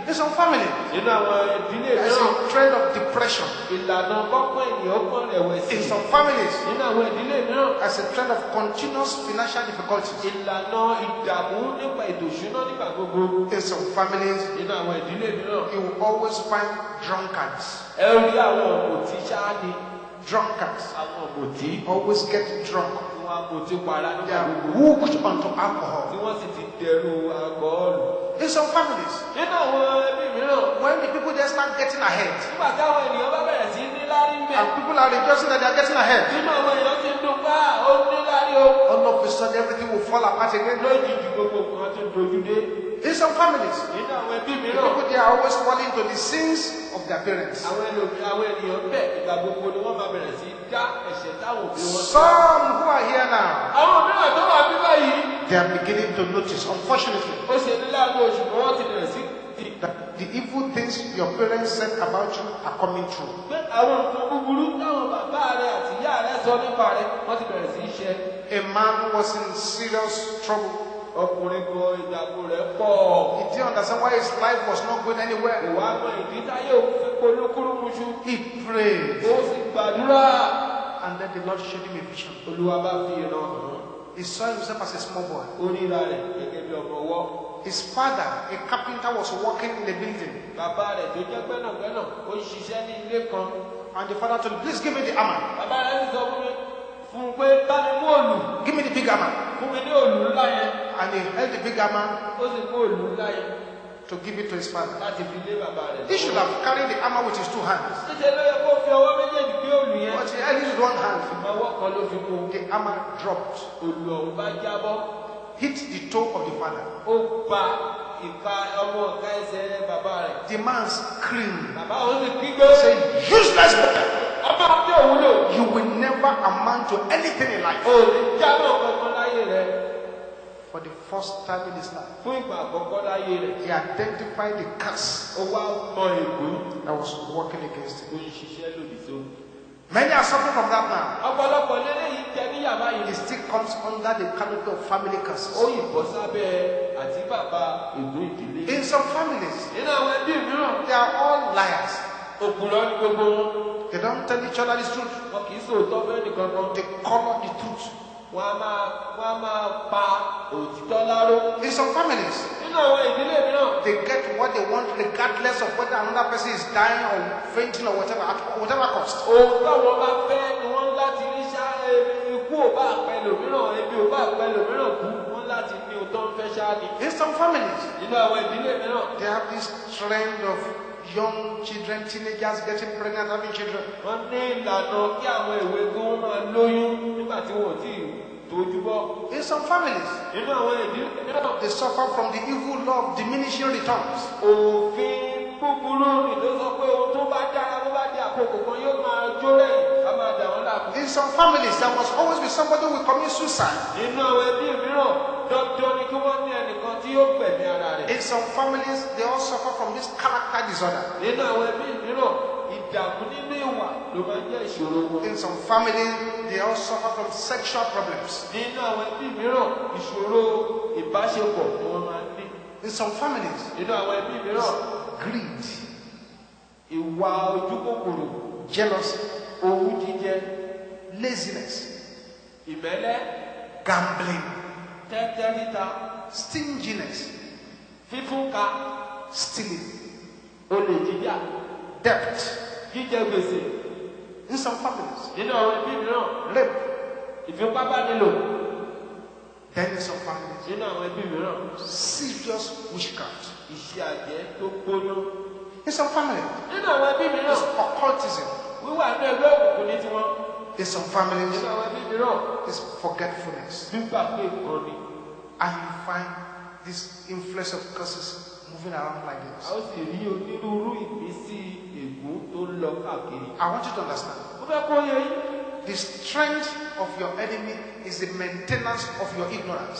In some family, nínú àwọn ìdílé there is náà a trend of depression. ìlànà kọ́kọ́ ènìyàn kọ́ rẹ̀wẹ̀sì. In some families, nínú àwọn ìdílé náà there is a trend of continuous financial difficulties. ìlànà ìdààmú nípa ètò ìṣúná nígbà gbogbo. In some families, nínú àwọn ìdílé mìíràn you will always find drunkards. ẹ rí àwọn ọ̀mùtí ṣááni Drunkards àwọn ọ̀mùtí always get drunk. wọn àmùtí para They nígbà are gbogbo hooked onto tí alcohol. wọ́n sì ti dẹrù àgọ́ọ̀lù. In some families, nínú àwọn ẹbí mìíràn when the people just start getting ahead, nígbà táwọn ènìyàn bá bẹ̀rẹ̀ sí ní lárí ń bẹ̀ and people are rejoicing that they are getting ahead, nínú àwọn èèyàn ti ń dùn bá ó ní lárí o. all of a sudden everything will fall apart again. lójijì gbogbo nǹkan tó dojú dé. In some families, nínú àwọn ẹbí the mìíràn people they are always falling to the sins of their parents. àwọn ẹlòmí- àwọn ènìyàn bẹ̀ ìgbà gbogbo ni wọ́n máa bẹ̀rẹ̀ sí dá ẹ̀ṣẹ̀ táwọn òbí wọn dá. Some who are here now, àwọn mìíràn tó wà bí báyìí they are beginning to notice, unfortunately, ó ṣe ní láàánú oṣù kan wọ́n ti bẹ̀rẹ̀ sí di that the evil things your parents said about you are coming true. pé àwọn nǹkan búburú táwọn bàbá rẹ àti ìyá rẹ sọ nípa rẹ wọ́n ti bẹ̀rẹ̀ sí í ṣe. A man who was in serious trouble, ọkùnrin kan ìdààmú rẹ̀ pọ̀. he didn't understand why his life was not going anywhere. ìwà mọ ìdí táyé òun fi polúkúrúmuṣu. He prayed, ó sì gbàdúrà. and then the Lord showed him a vision. olúwa bá fi ìran hàn. He saw himself as a small boy. ó ríra rẹ̀ gẹ́gẹ́ bí ọmọ ọwọ́. His father, a carpenter, was working in the building, bàbá rẹ̀ tó jẹ́ gbẹ́nàgbẹ́nà ó ń ṣiṣẹ́ ní ilé kan. and the father told him, "Please give me the hammer. bàbá rẹ̀ sì sọ fún mi fún un pé bá mi mú òòlù Give me the big hammer." fún mi ní òòlù ńlá yẹn. And he held the big hammer ó sì mú òòlù ńlá yẹn to give it to his father. láti fi lé bàbá rẹ̀. He should have carried the hammer with his two hands, ṣíṣe ló yẹ kó fi ọwọ́ méjèèjì gbé òòlù yẹn. but he held it with one hand. ọwọ́ kan ló fi mú un. The hammer dropped, òòlù ọ̀hún bá jábọ́. hit the toe of the father. ó ba ìka ọmọ ọ̀ka ẹsẹ̀ bàbá rẹ̀. The man screamed, bàbá òun sì kígbe. saying, "Useless boy! ọmọ tí òun lò. You will never amount to anything in life." o lè jábọ̀ kankan láyé rẹ̀. For the first time in his life, fún ìgbà àkọ́kọ́ láyé rẹ̀. he identified the curse ó wá mọ ègún that was working against him. tó ń ṣiṣẹ́ lòdì sóhun. Many are suffering from that now. ọ̀pọ̀lọpọ̀ lélẹ̀ yìí jẹ níyàbá It yìí. still comes under the canopy of family curses. ó yìnbọn sábẹ́ àti bàbá ègún ìdílé. In some families, nínú àwọn ẹbí mìíràn they are all liars. òpùrọ́ ní gbogbo wọn. They don't tell each other the truth. wọn kì í sòótọ́ fẹ́ nìkan kan. They color the truth. wọn a máa wọn a máa pa òtítọ́ láró. In some families, nínú àwọn ìdílé mìíràn. they get what they want regardless of whether another person is dying or fainting or whatever, at whatever cost. ohun táwọn bá fẹ́ ni wọ́n láti rí ṣá ikú ò bá pẹ́ lòmíràn ebi ò bá pẹ́ lòmíràn kú wọ́n láti ní ohun tó ń fẹ́ ṣá ni. In some families, nínú àwọn ìdílé mìíràn. they have this trend of young children, teenagers getting pregnant, having children. wọ́n ní ìlànà kí àwọn ìwé kí wọ́n máa lóyún nígbà tí wọ́n ò tí ì tójú bọ́. In some families, nínú àwọn ìdílé mìíràn. they suffer from the evil law of diminishing returns. òfin búburú ni ló sọ pé ohun tó bá dára bó bá di àkókò kan yóò máa jó lẹ́yìn á máa dà wọ́n láàbù. In some families, there must always be somebody who will commit suicide. nínú àwọn ẹbí mìíràn dandan ni kí wọ́n ní ẹnìkan tí yóò gbẹ̀mí ara rẹ̀. In some families, they all suffer from this character disorder. nínú àwọn ẹbí mìíràn ìdààmú nínú ìwà ló máa ń jẹ́ ìṣòro wọn. In some families, they all suffer from sexual problems. nínú àwọn ẹbí mìíràn ìṣòro ìbáṣepọ̀ ni wọ́n máa ń ní. In some families, nínú àwọn ẹbí mìíràn greed, ìwà ojúkòkòrò jealousy, owú jíjẹ laziness, ìmẹ́lẹ́ gambling, tẹ́tẹ́ títa stinginess, fífúnka stealing, olè jíjà debt. jíjẹ gbèsè. In some families, nínú àwọn ẹbí mìíràn rape. ìfipábánilò. Then in some families, nínú àwọn ẹbí mìíràn serious witchcraft. iṣẹ́ àjẹ́ tó gbóná. In some families, nínú àwọn ẹbí mìíràn it's occultism. wíwà ní ẹgbẹ́ òkùnkùn ní tiwọn. In some families, nínú àwọn ẹbí mìíràn it's forgetfulness. gbígbà pé nǹkan ni. And you find this influence of curses moving around like a this. ó sì rí onírúurú ìmísí ègún tó ń lọ káàkiri. I want you to understand. mo fẹ́ kó yẹ yín. The strength of your enemy is the maintenance of your ignorance.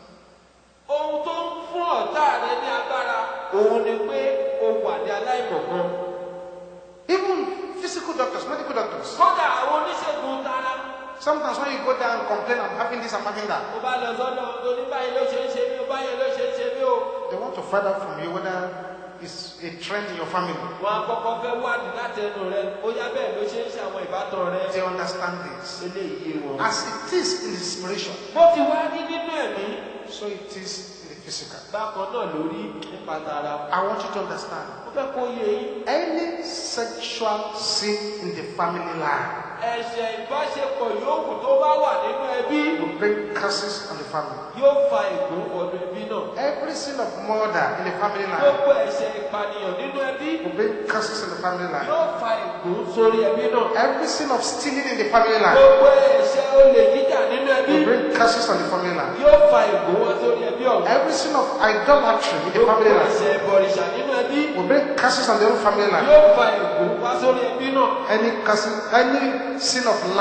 ohun tó ń fún ọ̀tá rẹ ní agbára òun ni pé o wà ní aláìmọ̀kan. Even physical doctors, medical doctors. kódà àwọn oníṣègùn tara. Sometimes when you go there and complain, I'm having this, I'm having that. mo bá lọ sọ́dọ̀ oníbàyẹn ló ṣe ń ṣe mí o báyẹn ló ṣe ń ṣe mí o. They want to find out from you whether it's a trend in your family. Wọ́n á kọ́kọ́ fẹ́ wádìí láti ẹnu rẹ. Ó yá bẹ́ẹ̀ ló ṣe ń ṣe àwọn ìbátan rẹ. They understand this. Eléyìí wọn. As it is in the spiritual, Bó ti wá rí nínú ẹ̀mí. so it is in the physical. Bákan náà lórí nípa tara. I want you to understand. Mo fẹ́ kó yé yín. Any sexual sin in the family line Ẹ̀ṣẹ̀ ìbáṣepọ̀ yòówù tó bá wà nínú ẹbí will bring curses on the family. yóò fa ègún ọdún ẹbí náà. Every sin of murder in the family line Gbogbo ẹ̀ṣẹ̀ ìpànìyàn nínú ẹbí will bring curses in the family line. yóò fa ègún sórí ẹbí náà. Every sin of stealing in the family line Gbogbo ẹ̀ṣẹ̀ olè jíjà nínú ẹbí will bring curses on the family line. yóò fa ègún wá sórí ẹbí ọ̀hún. Every sin of idolatry in the Gbogbo family line ẹ̀ṣẹ̀ ìbọ̀rìṣà nínú ẹbí will bring curses on the whole family line. yóò fa ègún wá sórí ẹbí náà. Any curses, any sin of lying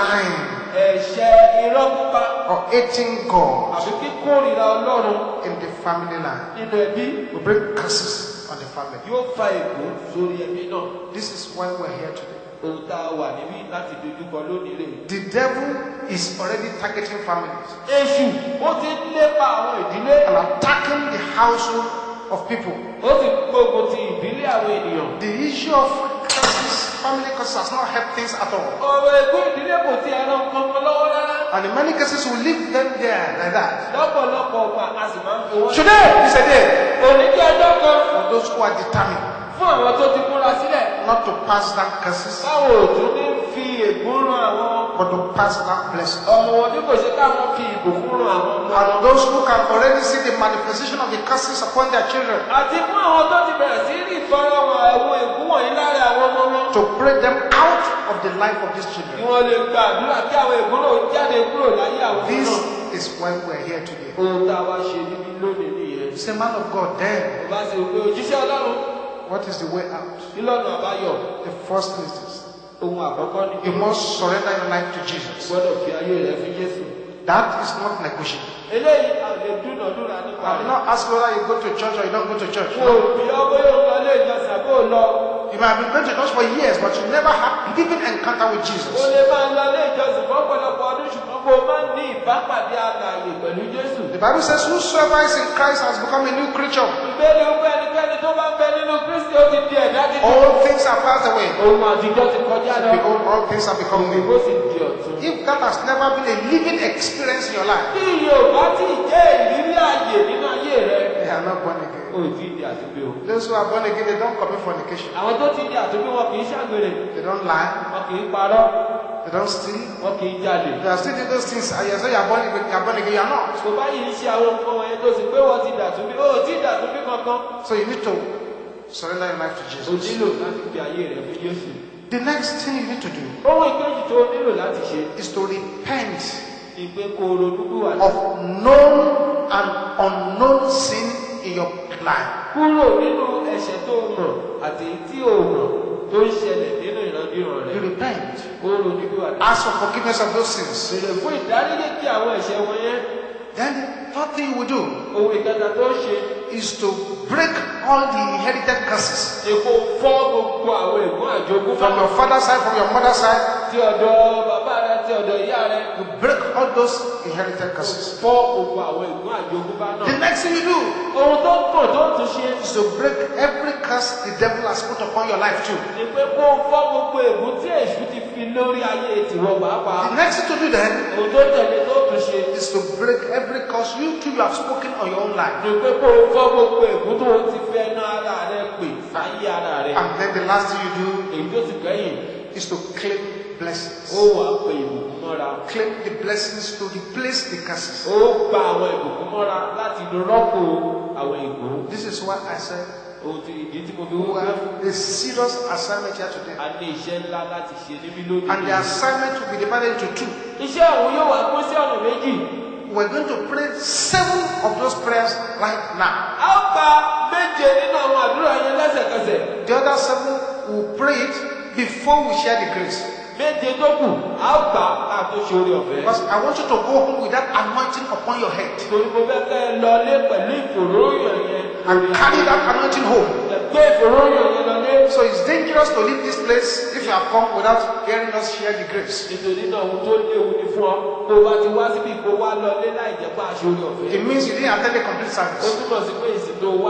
Ẹ̀ṣẹ̀ irọ́ pípa or hating God àbí kíkórìíra Ọlọ́run in the family line nínú ẹbí will bring curses on the family. yóò fa ègún sórí ẹbí náà. This is why we're here today. Ohun tá a wà níbí láti dojúkọ lónìí rèé. The devil is already targeting families Èṣù ó ti ń lépa àwọn ìdílé and attacking the household of people. ó sì gbógun ti ìbílẹ̀ àwọn ènìyàn. The issue of curses, family curses has not helped things at all. Ọ̀rọ̀ ègún ìdílé kò ti ẹran kankan lọ́wọ́ rárá. And in many cases we leave them there like that. Lọ́pọ̀lọpọ̀ ọgbà a sì máa ń fi wọ́n. Today is a day Òní kí ọjọ́ kan for those who are determined fún àwọn tó ti múra sílẹ̀. not to pass down curses Báwo ò tún ní fi ègún ran àwọn but to pass down blessings. ọmọ wọn bí kò ṣe káwọn fi ìbùkún ran àwọn ọmọ. And those who can already see the manifestation of the curses upon their children, Àti fún àwọn tó ti bẹ̀rẹ̀ sí rí ìfọwọ́wọ́ ẹ̀wọ̀n ègún wọ̀nyí lára àwọn ọmọ wọn. to break them out of the life of these Kí children. wọ́n lè gba àdúrà kí àwọn ègún náà jáde kúrò láyé àwọn ọmọ This náà. is why we're here today. Ohun tá a wá ṣe níbi lónìí nìyẹn. Say, man of God, then Mo bá ṣe pé òjíṣẹ́ Ọlọ́run what is the way out? kí lọ́nà àbáyọ. The first thing is this: Ohun àkọ́kọ́ ni you must surrender your life to Jesus. gbọ́dọ̀ fi ayé rẹ̀ fún Jésù. That is not negotiable. Eléyìí a lè dúnàdúrà nípa I'm rẹ̀. not asking whether you go to church or you don't go to church. Mo ò bí ọgbẹ́ yóò lọ ilé ìjọsìn àbó lọ. You might have been going to church for years, but you never have living encounter with O Jesus. lè máa lọ ilé ìjọsìn fọ́pọ̀lọpọ̀ ọdún ṣùgbọ́n kó o máa ní ìbápàdé alààyè pẹ̀lú Jésù. The Bible says, whosoever is in Christ has become a new creature. Ìbéèrè wípé ẹnikẹ́ni tó bá ń bẹ nínú Kristi ó ti di ẹ̀dá títí. All things are passed away. Ohun àtijọ́ ti kọjá lọ. Behold, all things have become Ó new. sì di ọ̀tun. If that has never been a living experience in your life, Bí iye ò bá tí ì jẹ́ ìrírí ààyè nínú ayé rẹ, they are not born again. ó ti di àtúnbí o. Those who are born again, they don't commit fornication. Àwọn tó ti di àtúnbí wọn kì í ṣàgbèrè, They don't lie. wọn kì í parọ́, They don't steal. wọn kì í jalè. They are still doing those things. And you say you are born again, you are born again, you are not. Kò bá yìí ṣe àwọn nǹkan wọ̀nyẹn tó sì pé wọ́n ti dàtúnbí, ó ti dàtúnbí kankan. So you need to surrender your life to O Jesus. nílò láti fi ayé rẹ fún Jésù. The next thing you need to do Ohun ìkejì tó nílò láti ṣe is to repent ìpè kò ronúkú wà of known and unknown sin in your life. kúrò nínú ẹ̀ṣẹ̀ tó mọ̀ àti èyí tí ò mọ̀ tó ń ṣẹlẹ̀ nínú ìrandíran You rẹ̀. repent. Kó ronúkú wà. Ask for forgiveness of those sins. Bèrè fún ìdáríjì kí àwọn ẹ̀ṣẹ̀ wọn yẹn. Then the third thing you will do Ohun ìkẹta tó ń ṣe is to break all the inherited curses èkó fọ́ gbogbo àwọn ègún àjogún from your father's side, from your mother's side. ti ọ̀dọ̀ bàbá rẹ ti ọ̀dọ̀ ìyá rẹ. You break all those inherited curses. Fọ́ gbogbo àwọn ègún àjogún bá The náà. next thing you do Ohun tó kàn tó tún ṣe is to break every curse the devil has put upon your life too. ni pé kó fọ́ gbogbo ègún tí èṣù ti fi lórí ayé tìwọ́ pàápàá. The next thing to do then Ohun tó tẹ̀lé tó tún ṣe is to break every curse you too you have spoken on your own life. ni pé kó fọ́ gbogbo ègún tó ti fẹ́ ná ara rẹ pè sáyé ara rẹ. And then the last thing you do Èyí tó sì kẹ́yìn is to claim blessings. ó wà pé ìbùkún mọ́ra. Claim the blessings to replace the curses. Ó gba àwọn ìbùkún mọ́ra láti rọ́pò àwọn ègún. This is why I said Ohun tí ìdí tí mo fi we wú pé have a serious assignment here today. a ní iṣẹ́ ńlá láti ṣe níbí lónìí. And the assignment will be divided into two. Iṣẹ́ òun yóò wá pín sí ọ̀nà méjì. We're going to pray seven of those prayers right now. A ó gba méje nínú àwọn àdúrà yẹn lẹ́sẹ̀kẹsẹ̀. The other seven will pray it before we share the grace. Méje tó kù a ó gbà á tó ṣe orí ọ̀fẹ́. Because I want you to go home with that anointing upon your head Torí mo fẹ́ kẹ́ ẹ lọlé pẹ̀lú ìfòróyàn yẹn. and carry that anointing home. Gbé ìfòróyàn yẹn lọlé. So it's dangerous to leave this place if you have come without hearing us share the grace. Nítorí náà ohun tó léwu ni fún ọ. Tó o bá ti wá síbi kó wá lọlé láì jẹ́ pé a ṣe orí ọ̀fẹ́. It means you didn't attend the complete Ó service. túmọ̀ sí pé ìsìn tó wá kì í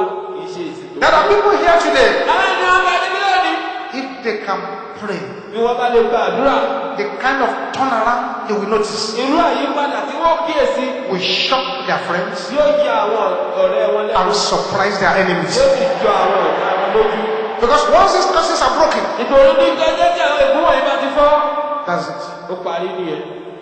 ṣe ìsìn tó. There are people here today, Àwọn ènìyàn bá níbí lónìí. if they can pray, Bí wọ́n bá lè gba àdúrà, the kind of turnaround they will notice irú àyípadà tí wọ́n kíyèsí will shock their friends yóò yà àwọn ọ̀rẹ́ wọn lẹ́nu. and surprise their enemies. Yóò sì jọ àwọn ọ̀gá wọn lójú. Because once these curses are broken, Nítorí ní jẹ́jẹ́ tí àwọn ègún wọ̀nyí bá ti fọ́. that's it. Ó parí nìyẹn.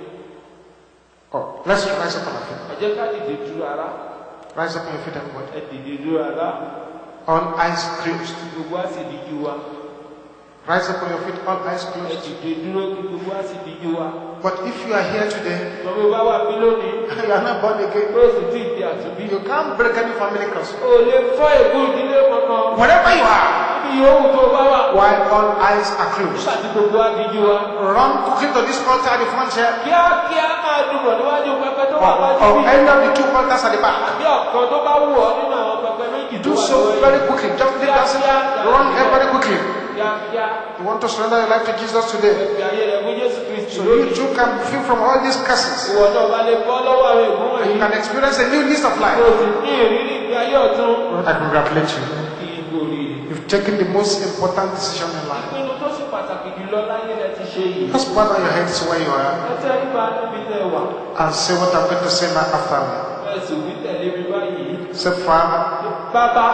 Oh, let's rise up on our feet. Ẹ jẹ́ ká dìde dúró ara. Rise up on your feet, everybody. Ẹ dìde dúró ara. All eyes closed. Gbogbo á sì díjú wa. Rise up on your feet, all eyes Ẹ closed. dìde dúró kí gbogbo á sì díjú wa. But if you are here today, Tọ́wọ́ bá wà bí lónìí. you are not born again, Ó sì tí ì di àtúnbí. you can't break any family curse. O lè fọ́ ègún ìdílé kankan. Wherever you are, Níbi yòówù tó bá wà. while all eyes are closed, Nígbà tí gbogbo á díjú wa. run quickly to this altar at the front here, Kíákíá máa dùbọ̀ níwájú pẹpẹ tó wà or, wájú or bí. any of the two altars at the back. Àbí ọ̀kan tó bá wù ọ́ nínú àwọn pẹpẹ méjì tó Do wà so lọ́wọ́ very yìí. quickly. Just leave that sit- run here very quickly. Kíákíá. You want to surrender your life to Jesus today, Ẹ̀fì ayé rẹ̀ fún Jésù Kristi so you lónìí. too can free from all these curses. Ìwọ náà bá lè bọ́ lọ́wọ́ àwọn ègún You wọ̀nyí. can experience a new list of Kò life. sì ní ìrírí ìgbé ayé ọ̀tun. I congratulate you. Kì í gòrì. You've taken the most important decision in life. Ìpinnu tó ṣe pàtàkì jùlọ láyé rẹ̀ ti ṣe yìí. Just bow down your heads where you are Ẹ tẹ́ nípa níbi tẹ́ wà. and say what I'm going to say now after me. Ẹ sì wí tẹ̀lé mi báyìí. Say, Father, Bàbá,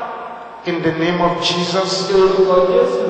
in the name of Jesus, ní orúkọ Jésù,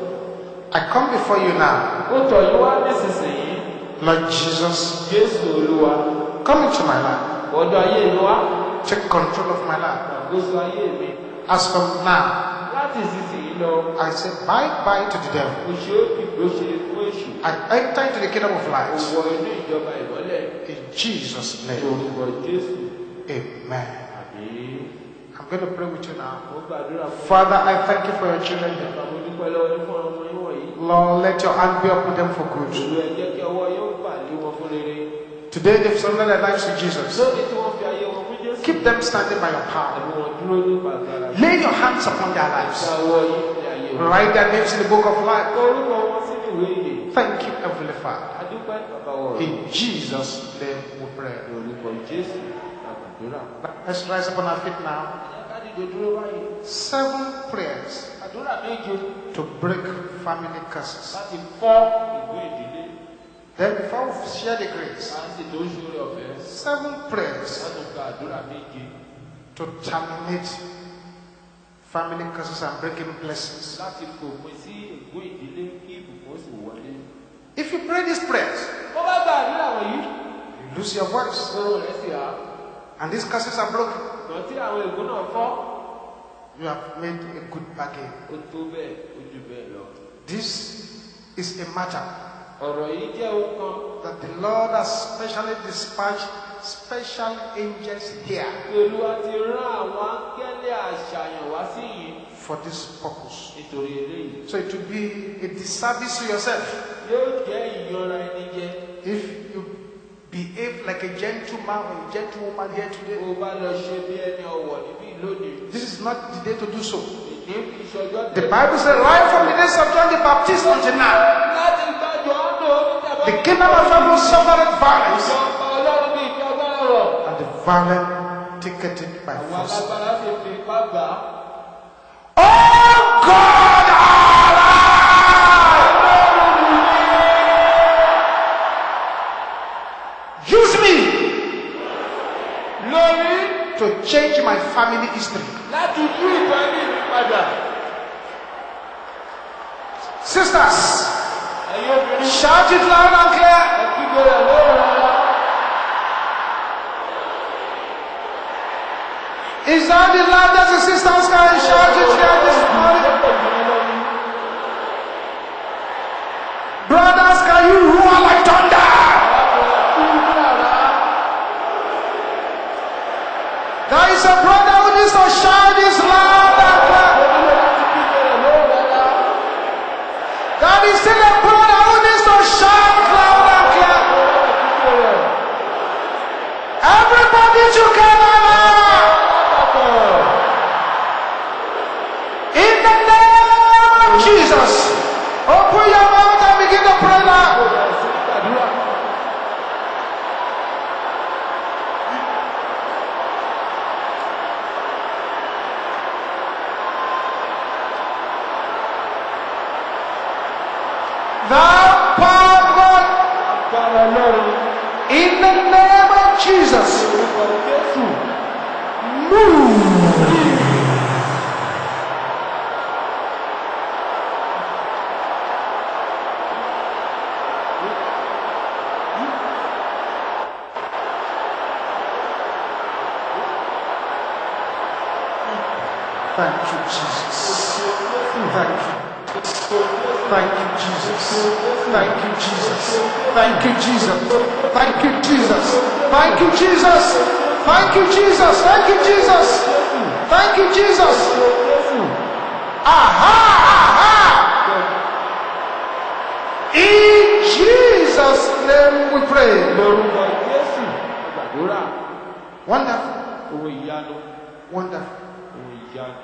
I come before you now. ó tọ̀ yín wá nísinsìnyí. Lord Jesus, Jésù Olúwa, come into my life. ọ̀dọ̀ ayé mi wá. Take control of my life. Àkóso ayé mi. As from now, Láti ìsinsìnyí lọ, I say bye-bye to the devil. mo ṣe ó kìgbó ṣe fún èṣù. I enter into the kingdom of Mo light. wọ inú ìjọba ìmọ́lẹ̀. In Jesus' Ní name, orúkọ Jésù. amen. Àmín. I'm going to pray with you now. Mo gbàdúrà fún Father, I thank you for your children here. Bàbá, mo dúpẹ́ lọ́wọ́ yín fún ọmọ yín wọ̀nyí. Lord, let your hand be upon them for good. Olú ẹ jẹ́ kí ọwọ́ yóò bà lé wọn fún rere. Today they've surrendered their lives to Jesus. Lónìí tí wọ́n fi ayé wọn fún Jésù. Keep them standing by your power. Àbí wọn dúró nípa agbára. Lay your hands upon their Ṣé lives. ọwọ́ yín ní ayé wọn? Write their names in the book of life. Orúkọ wọn sínú ìwé ìyè. Thank you, Heavenly Father. Adúpẹ́ bàbá wọ̀. In Jesus' name we pray. Ní orúkọ Jésù àgbàdúrà. Let's rise up on our feet now. Ká dìde dúró báyìí. Seven prayers Àdúrà méje to break family curses. láti fọ́ ìlú ìdílé. Then before we share the grace, À ń sì tó ń ṣoore ọ̀fẹ́. seven prayers Láti gba àdúrà méje. to terminate family curses and breaking blessings. Láti fòpin sí ègún ìdílé kí ìbùkún sì wọlé. If you pray these prayers, Bó bá gba àdúrà wọ̀nyí, you lose your voice, ohùn rẹ̀ sì há. and these curses are broken. Ìgbọ́n tí àwọn ègún náà fọ́, You have made a good bargain. ó tó bẹ́ẹ̀, ó jù bẹ́ẹ̀ lọ. This is a matter Ọ̀rọ̀ yìí jẹ́ ohun kan that the Lord has specially dispatched special angels here tí Olúwa ti rán àwọn áńgẹ́lì àṣàyàn wá sí yìí for this purpose. nítorí eléyìí. So it will be a disservice to yourself Yóò jẹ́ ìyanra ẹni jẹ. if you behave like a gentleman or a gentlewoman here today. Bó bá lọ ṣe bí ẹni ọ̀wọ̀ níbí lónìí. This is not the day to do so. Ìdí ìṣọjọ́ The Bible says right from the days of John the Baptist until now, láti gbàjọ́ ọ̀nà oníjàmbá. the kingdom of heaven suffered violence, Ìjọba Ọlọ́run bí ìjọ agbára rọ̀. and the violent take it by Àwọn force. alágbára sì fi ipá gbà á. Oh God, alive! Use me Lórí to change my family history. láti yí ìtàn ní ìpadà. Sisters, Ẹ̀yin obìnrin shout it loud and clear. ẹ kígbe rẹ̀ lórí ara. Is that the loudest the sisters can shout it here this morning? Brothers, can you roar like thunder? There is a brother who needs to shout this loud and clear. There is still a brother who needs to shout loud and clear. Everybody together now. Jesus. Orúkọ Jésù. Move. Thank you, Jesus. Thank you. Thank you, Jesus. Thank you, Jesus. Thank you, Jesus. Thank you, Jesus. Thank you, Jesus. Thank you, Jesus. Thank you, Jesus. Thank you, Jesus. Aha! Aha! In Jesus' name we pray. Lórúkọ Jésù. Gbàdúrà. Wonderful. Owó ìyanu. Wonderful. Owó ìyanu.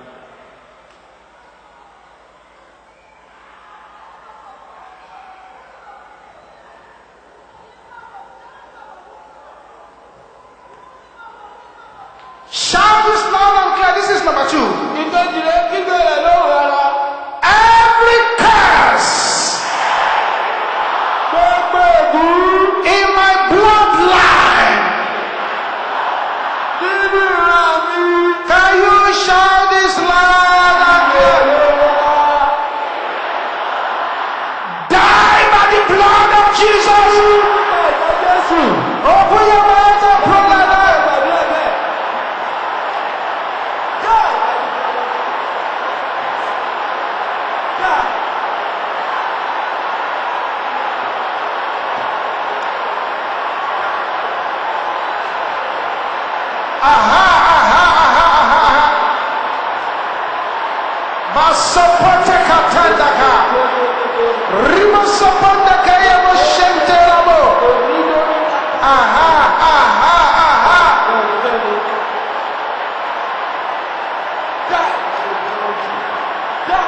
Shout this loud and clear. This is number two. Ìkejì rẹ̀ kígbe rẹ̀ lóhùn rárá. Every curse Gbogbo ègún. in my bloodline. Nínú ìran mi. Can you shout this loud and clear? Die by the blood of Jesus. Ẹ̀jẹ̀ Jésù. Open your mouth and pray like that. Gbàdúrà bẹ́ẹ̀. Yá. Yá. Aha, aha, aha, aha, aha. Basopote katandaka. Rimasopondaka yamo shenterabo. Aha, aha, aha. Yá. Yá.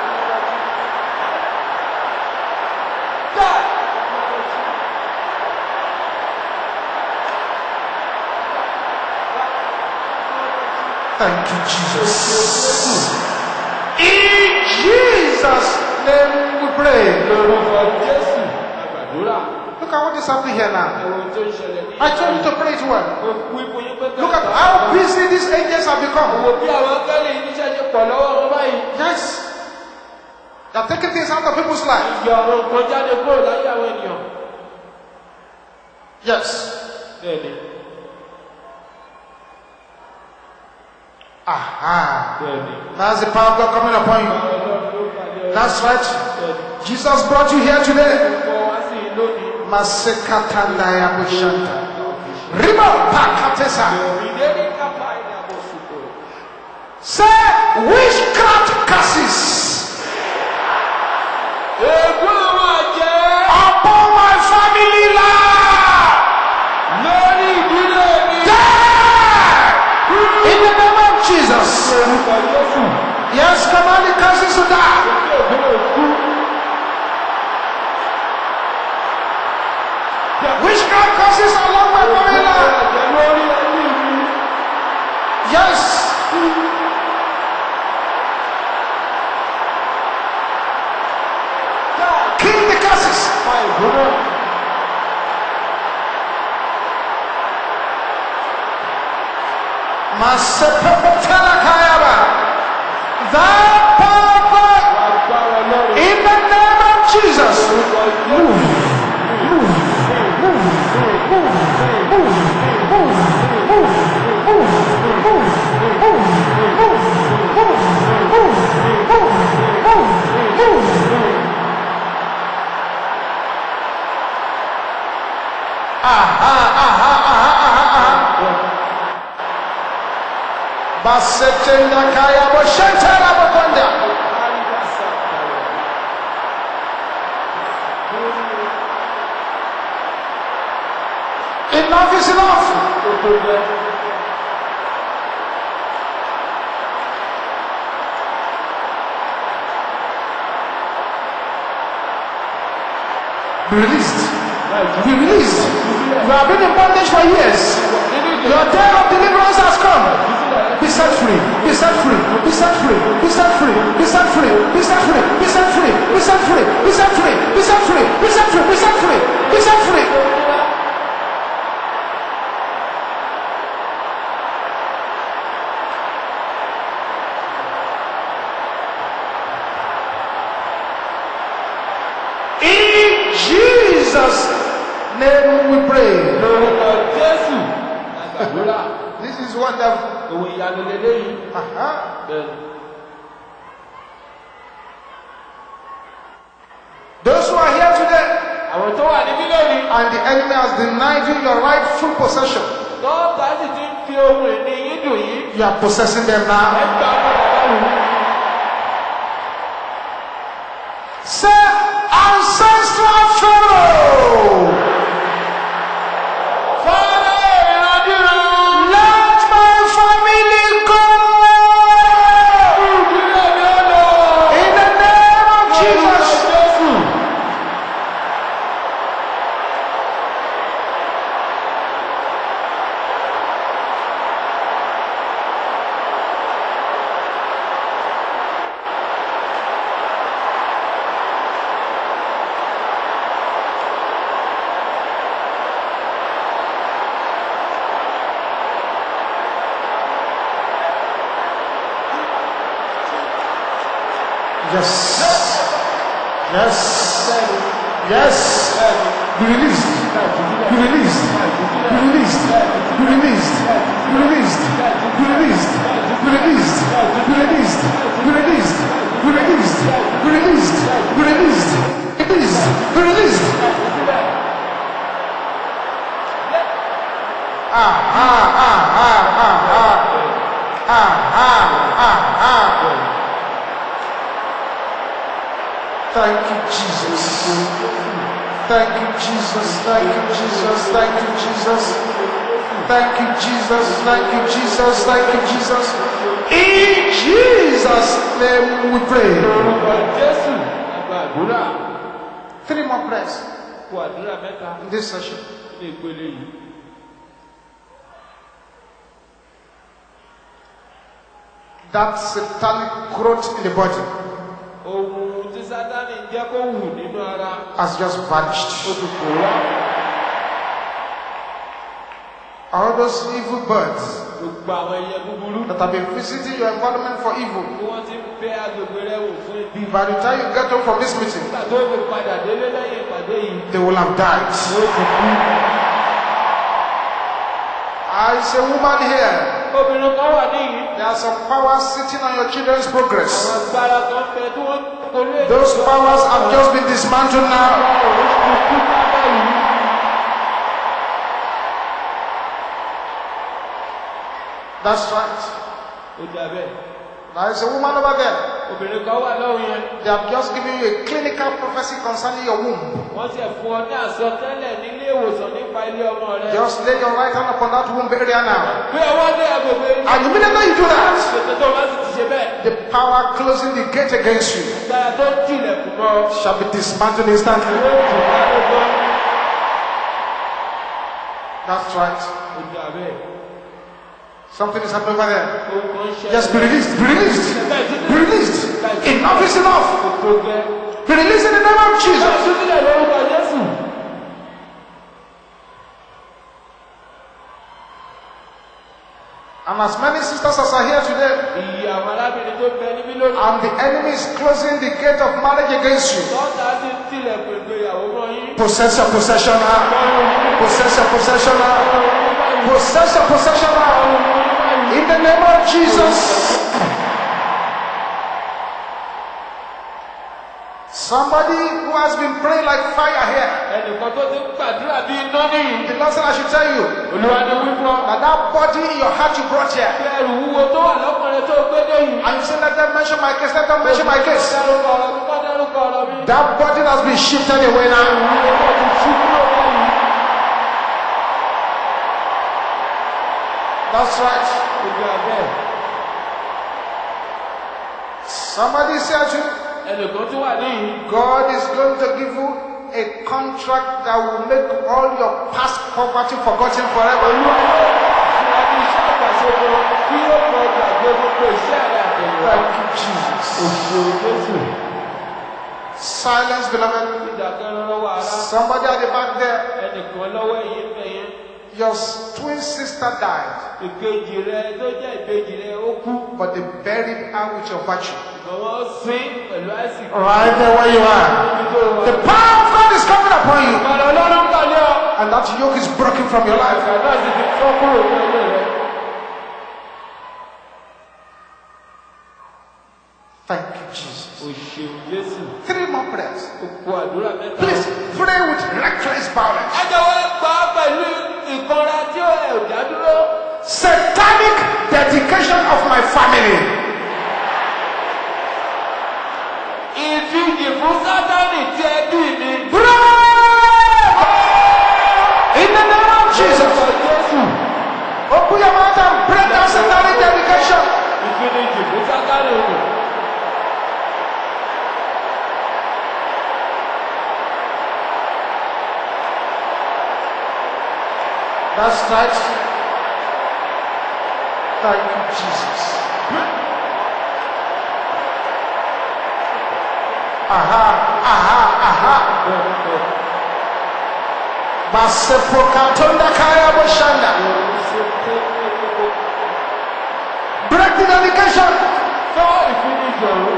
Yá. Thank you, Jesus. In Jesus' name we pray. Lórúkọ Jésù. Gbàdúrà. Look at what is happening here now. Ẹ̀wọ̀n tó ń ṣẹlẹ̀ ní. I told you to pray it well. Mo wí fún yín pé kí Look at how busy these angels have become. Wo bí àwọn akẹ́lẹ̀ yìí níṣẹ́ ṣe pọ̀ lọ́wọ́ wọn báyìí. Yes. They are taking things out of people's life. Ìyọ̀ ọ̀rọ̀ nǹkan jáde kúrò láyé àwọn ènìyàn. Yes. Bẹ́ẹ̀ni. Aha. Bẹ́ẹ̀ni. That's the power of God coming upon you. That's right. Jesus brought you here today. Masekatandaya bushanta. Riba pakatesa. Say witchcraft curses upon my family life. Die in the name of Jesus. Yes, command the curses to die. Witchcraft curses along my family life. Yes. Kill the curses. Masepepetela kayaba. Thy power in the name of Jesus. Move. Move. Move. Move. Move. Move. Move. Move. Move. Move. Move. Move. Move. Aha, aha, aha, aha, aha. Basetenda kaya boshentera bokonda. Enough is enough. Be released. Be released. You have been in bondage for years. Your day of deliverance has come. Be set free. Be set free. Be set free. Be set free. Be set free. Be set free. Be set free. Be set free. Be set free. Be set free. Be set free. Be set free. Be set free. name we pray. Lórúkọ Jésù. Àgbàdúrà. This is wonderful. Òun ìyanu lélẹ́yìn. Uh-huh. Bẹ́ẹ̀ni. Those who are here today Àwọn tó wà níbí lónìí. and the enemy has denied you your rightful possession, Dọ́ọ̀tà sì ti ń fi ohun ìní yín dùn yín. you are possessing them now. Ẹ gbà padà báyìí. Say, ancestral Pharaoh, Fọ́lá ìrandíran. let my family go. Ìdílé mi ó lọ. In the name of Jesus. Jésù. Yes. Yes. Yes. Be released. Be released. Be released. Be released. Be released. Be released. Be released. Be released. Be released. Be released. Be released. Be released. Released. Be released. Ah, ah, ah, ah, ah, ah. Ah, ah, ah, ah. Thank you, Jesus. Thank you, Jesus. Thank you, Jesus. Thank you, Jesus. Thank you, Jesus. Thank you, Jesus. Thank you, Jesus. In Jesus' name we pray. Lórúkọ Jésù. Àgbàdúrà. Three more prayers Kú àdúrà mẹ́ta in this session. ní ìpele yìí. That satanic growth in the body Ohun tí Sátánì ń jẹ́ kó wù nínú ara. has just Ó vanished. ti pòórá. All those evil birds Gbogbo àwọn ẹyẹ búburú. that have been visiting your environment for evil, Tí wọ́n ti ń bẹ́ agbègbè rẹ̀ wò fún ibi. by the time you get home from this meeting, Nígbà tó fi padà délé lẹ́yìn ìpàdé yìí. they will have died. Ó ti kú. I is a woman here. Obìnrin kan wà níyìí. There are some powers sitting on your children's progress. Àwọn agbára kan fẹ́ tí wọ́n torí èdè. Those powers have just been dismantled now. That's right. Ó dà bẹ́ẹ̀. There is a woman over there. Obìnrin kan wà lọ́rùn yẹn. They have just given you a clinical prophecy concerning your womb. Wọ́n ti fún ọ ní àsọtẹ́lẹ̀ nílé ìwòsàn nípa ilé ọmọ rẹ. Just lay your right hand upon that womb area now. Gbé ọwọ́ dé agbègbè. And immediately you do that, Ṣètò tó bá sì ti ṣe bẹ́ẹ̀. the power closing the gate against you Agbára tó ń tilẹ̀kùn mọ́. shall be dismantled instantly. Yóò tù wá lọ́gbọ́n. That's right. Ó dà bẹ́ẹ̀. Something is happening over there. Ohun kan ń ṣẹlẹ̀. Yes, be released. Be released. Be released. Enough is enough. Tó gẹ́. Be released in the name of Jesus. Bẹ́ẹ̀ sílẹ̀ lórúkọ Jésù. And as many sisters as are here today, Ìyí àwọn arábìnrin tó bẹ níbí lónìí. and the enemy is closing the gate of marriage against you. Lọ́tà ti ń tilẹ̀kùn ìgbéyàwó mọ́ yín. Possess your possession now. Possess your possession now. Possess your possession now. In the name of Jesus. Somebody who has been praying like fire here. Ẹnìkan tó ti ń gbàdúrà bí iná nìyí. The Lord said I should tell you Olúwa ni wípọ́. that that body in your heart you brought here. Bí ẹrù wúwo tó wà lọ́kùnrin tó gbé dé yìí. And you say, let them mention my case, let them mention my case. Dárúkọ ọ̀rọ̀ mi, kọ́ dárúkọ ọ̀rọ̀ mi. That body has been shifted away now. Ìwúwo tó ti ṣú kúrò báyìí. That's right. Ojú abẹ́. Somebody said to you, Ẹnìkan tó wà níyìí. God is going to give you a contract that will make all your past poverty forgotten forever. Olúwa yóò fún ọ ní iṣẹ́ àgbàṣepọ̀ kí yóò kọ gbàgbé gbogbo iṣẹ́ rẹ̀ àtẹ̀yìnwá. Thank you, Jesus. Òṣèlú Jésù. Silence, beloved. Ìdàkẹ́rọ lọ́wọ́ ara. Somebody at the back there, Ẹnìkan lọ́wọ́ ẹ̀yìn bẹ̀yẹn. your twin sister died, Ìkejì rẹ tó jẹ́ ìbejì rẹ ó kú. but they buried her with your virtue. Ṣùgbọ́n wọ́n sín pẹ̀lú àìsíkò. Right there where you are. The power of God is coming upon you. Ìpàdé Ọlọ́run kàlẹ́ ọ. That yoke is broken from your life. Àgbàdo sì ti fọ́ kúrò ní ayé rẹ. Thank you, Jesus. O ṣeun Jésù. Three more prayers. O kú àdúrà mẹ́ta. Please pray with reckless violence. Ẹ jọ̀wọ́ gbà á pẹ̀lú ìkanra tí ó ẹ̀ ò dá dúró. Satanic dedication of my family. Ìfijì fún Sátánì tí ẹ bí mi. In the name of Jesus. Open your mouth and break down satanic dedication. Ìfijì fún Sátánì o. That's right. Thank you, Jesus. Aha, aha, aha. Basepokatonda kaya boshanda. Break the dedication. Sọ ìfijì ọ̀run.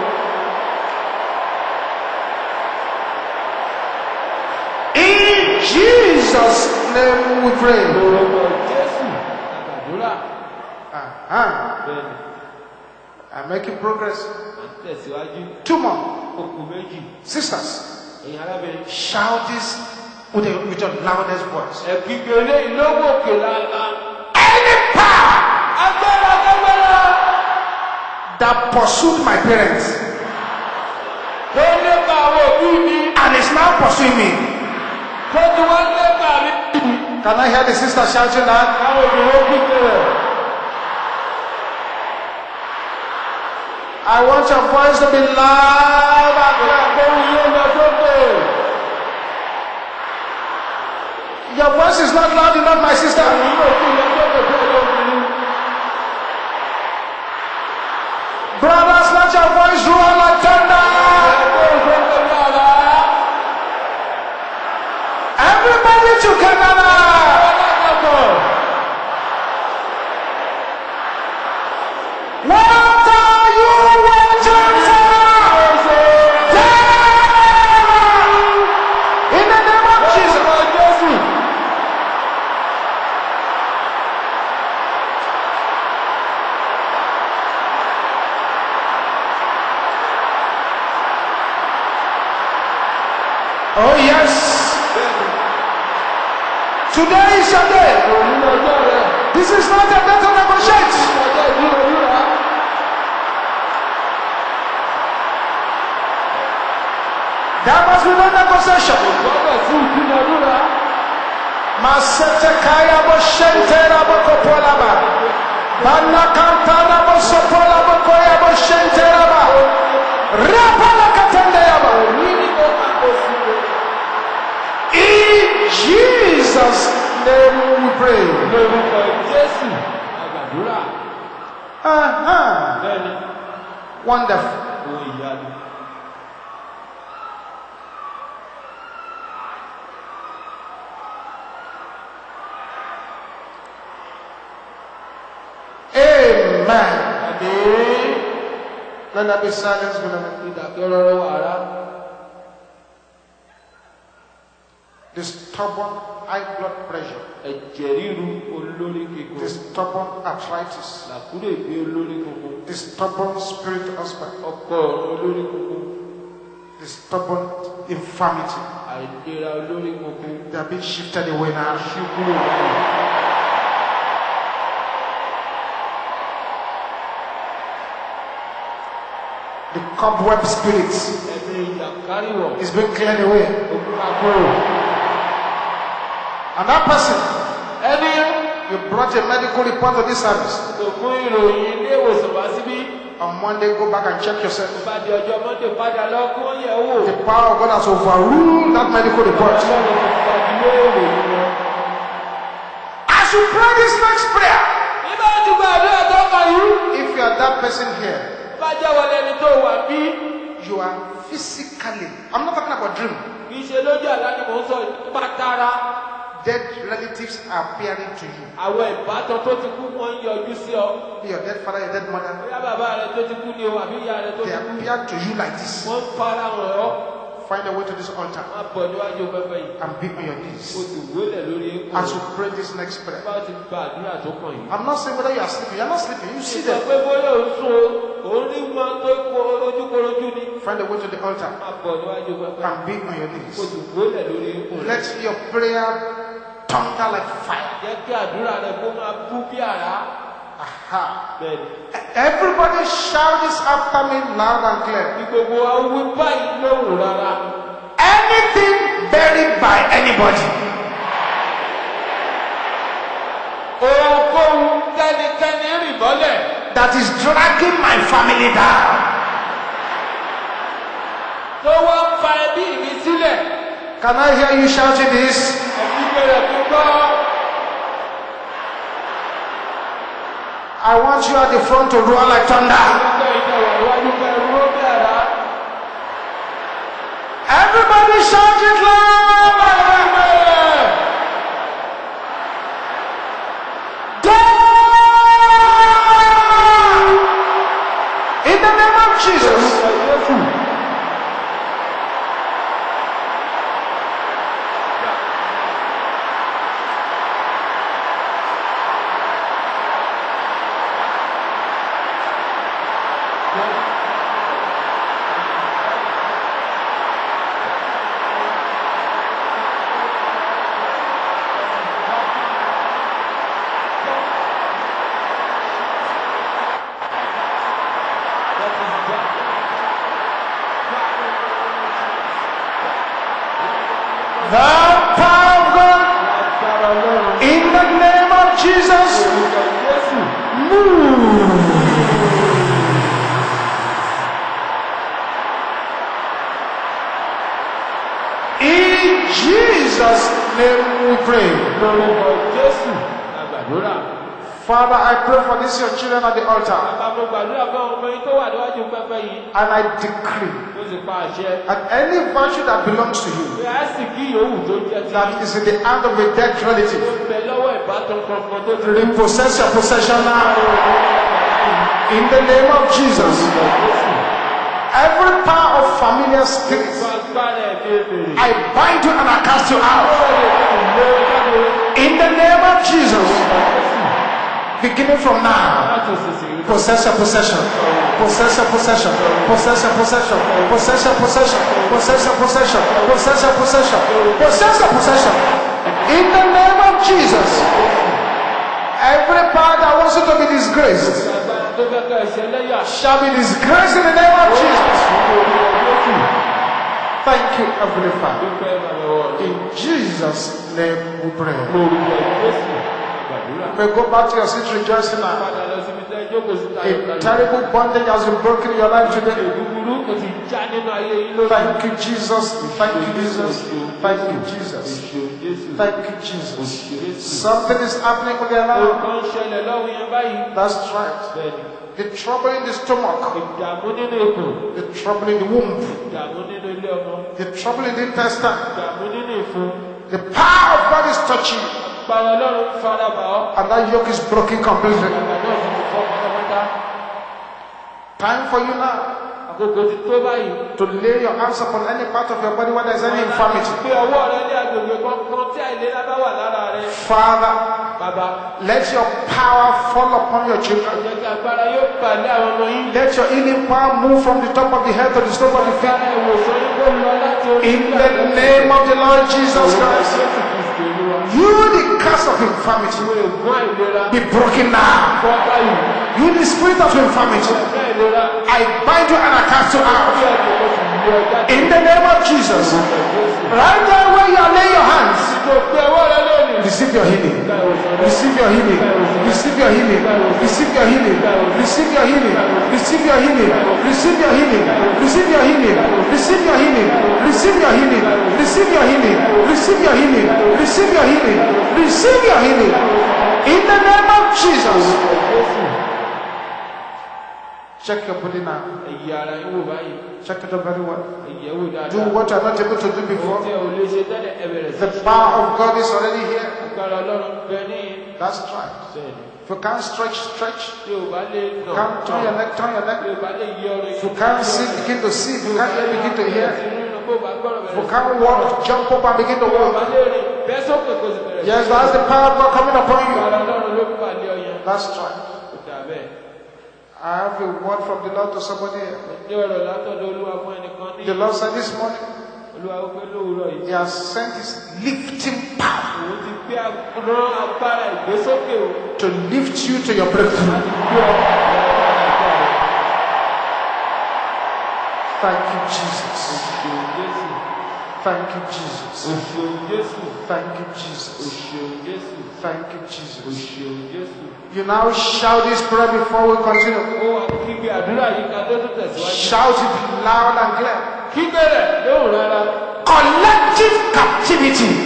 In Jesus' name we pray. Lórúkọ Jésù àgbàdúrà. Uh-huh. Bẹ́ẹ̀ni, I'm making progress. à ń tẹ̀síwájú. Two more. Okù méjì. Sisters, Ẹ̀yin arábìnrin. shout this with, the, with your loudest voice. Ẹ̀gbígbé ilé ìlówó òkè lánàá. Any power Agbára agbára. that pursued my parents Tó lépa àwọn òbí mi. and is now pursuing me. Tó ti wá lépa mi. Can I hear the sister shouting that? Àwọn obìnrin kíkẹ́ rẹ̀. I want your voice to be loud and clear. Àgbẹ̀wò yóò lọ sókè. Your voice is not loud enough, my sister. Àwọn yóò kú lọ sókè tó ẹ̀yọ́ obìnrin. Brothers, let your voice roar like thunder. Àgbẹ̀wò sókè lára. Everybody together now. What are you waiting for? Down! In the name of Jesus. Oh yes. Today is your day. This is not a day to negotiate. There must be no negotiation. Masete kaya bo shentera bo kopola ba. Bana kantana bo sopola bo koya bo shentera ba. Rapala katende ya ba. In Jesus' name we pray. Uh-huh. Wonderful. Amen. Let there be silence, beloved. The stubborn high blood pressure, the stubborn arthritis, the stubborn spirit husband, the stubborn infirmity, they are being shifted away now. The cobweb spirits is being cleared away. And that person, you brought a medical report to this service. On Monday, go back and check yourself. The power of God has overruled that medical report. As you pray this next prayer, if you are that person here, you are physically, I'm not talking about dream. Dead relatives are appearing to you. Your dead father, your dead mother, they appear to you like this. Find a way to this altar Má bọ̀ níwájú pẹpẹ yìí. and be on your O knees sì wólẹ̀ lórí eékún. as you pray this next prayer. Bá ti gba àdúrà tó kàn yìí. I'm not saying whether you are sleeping. You are not sleeping. You see Sọ them. pé bóyá ò ń sùn o, òun rí mọ́ tó kó ojúkorojú ni. Find a way to the altar Má bọ̀ níwájú pẹpẹ. and be on your O knees. sì wólẹ̀ lórí eékún. Let your prayer thunder like fire. Jẹ́ kí àdúrà rẹ kó máa bú bí àrá. Aha. Bẹ́ẹ̀ni. Everybody shout this after me loud and clear. Bí gbogbo wa wí báyìí lóhùn rárá. Anything buried by anybody Ohunkóhun kẹ́nikẹ́ni rì mọ́lẹ̀. that is dragging my family down, Tó wá ń fa ẹbí mi sílẹ̀. can I hear you shouting this? Ẹbí bẹ̀rẹ̀ tó gbọ́. I want you at the front to roar like thunder. Nígbà ìjọba ìwájú fẹ́ rú bí àrá. Everybody shout it loud. Down! In the name of Jesus. The power of God in the name of Jesus. Move. In Jesus' name we pray. Father, I pray for these your children at the altar. And I decree that any virtue that belongs to you, that is in the hand of a dead relative, repossess your possession now. In the name of Jesus. Every power of familiar spirits, I bind you and I cast you out. In the name of Jesus. Beginning from now, possess your possession, possess your possession, possess your possession, possess your possession, possess your possession, possess your possession, possess your possession. In the name of Jesus. Every power that wants you to be disgraced shall be disgraced in the name of Jesus. Thank you, Heavenly Father. In Jesus' name we pray. You may go back to your seat rejoicing now. A terrible bondage has been broken in your life today. Thank you, Jesus. Thank you, Jesus. Thank you, Jesus. Thank you, Jesus. Something is happening with your life. That's right. The trouble in the stomach, the trouble in the womb, the trouble in the intestine. The power of God is touching you. And that yoke is broken completely. Time for you now to lay your hands upon any part of your body where there is any infirmity. Father, let your power fall upon your children. Let your healing power move from the top of the head to the sole of the feet. In the name of the Lord Jesus Christ. You, the curse of infirmity, be broken now. You, the spirit of infirmity, I bind you and I cast you out. In the name of Jesus. Right there where you are laying your hands, receive your healing. Receive your healing. Receive your healing. Receive your healing. Receive your healing. Receive your healing. Receive your healing. Receive your healing. Receive your healing. Receive your healing. Receive your healing. Receive your healing. Receive your healing. Receive your healing. In the name of Jesus. Check your body now. Check it out very well. Do what you are not able to do before. The power of God is already here. That's right. If you can't stretch, stretch. If you can't turn your neck, turn your neck. If you can't see, begin to see. If you can't hear, begin to hear. If you can't walk, jump up and begin to walk. Yes, that's the power of God coming upon you. That's right. I have a word from the Lord to somebody here. The Lord said this morning, He has sent His lifting power to lift you to your breakthrough. Thank you, Jesus. Thank you, Jesus. Thank you, Jesus. Thank you, Jesus. You now shout this prayer before we continue. Shout it loud and clear. Collective captivity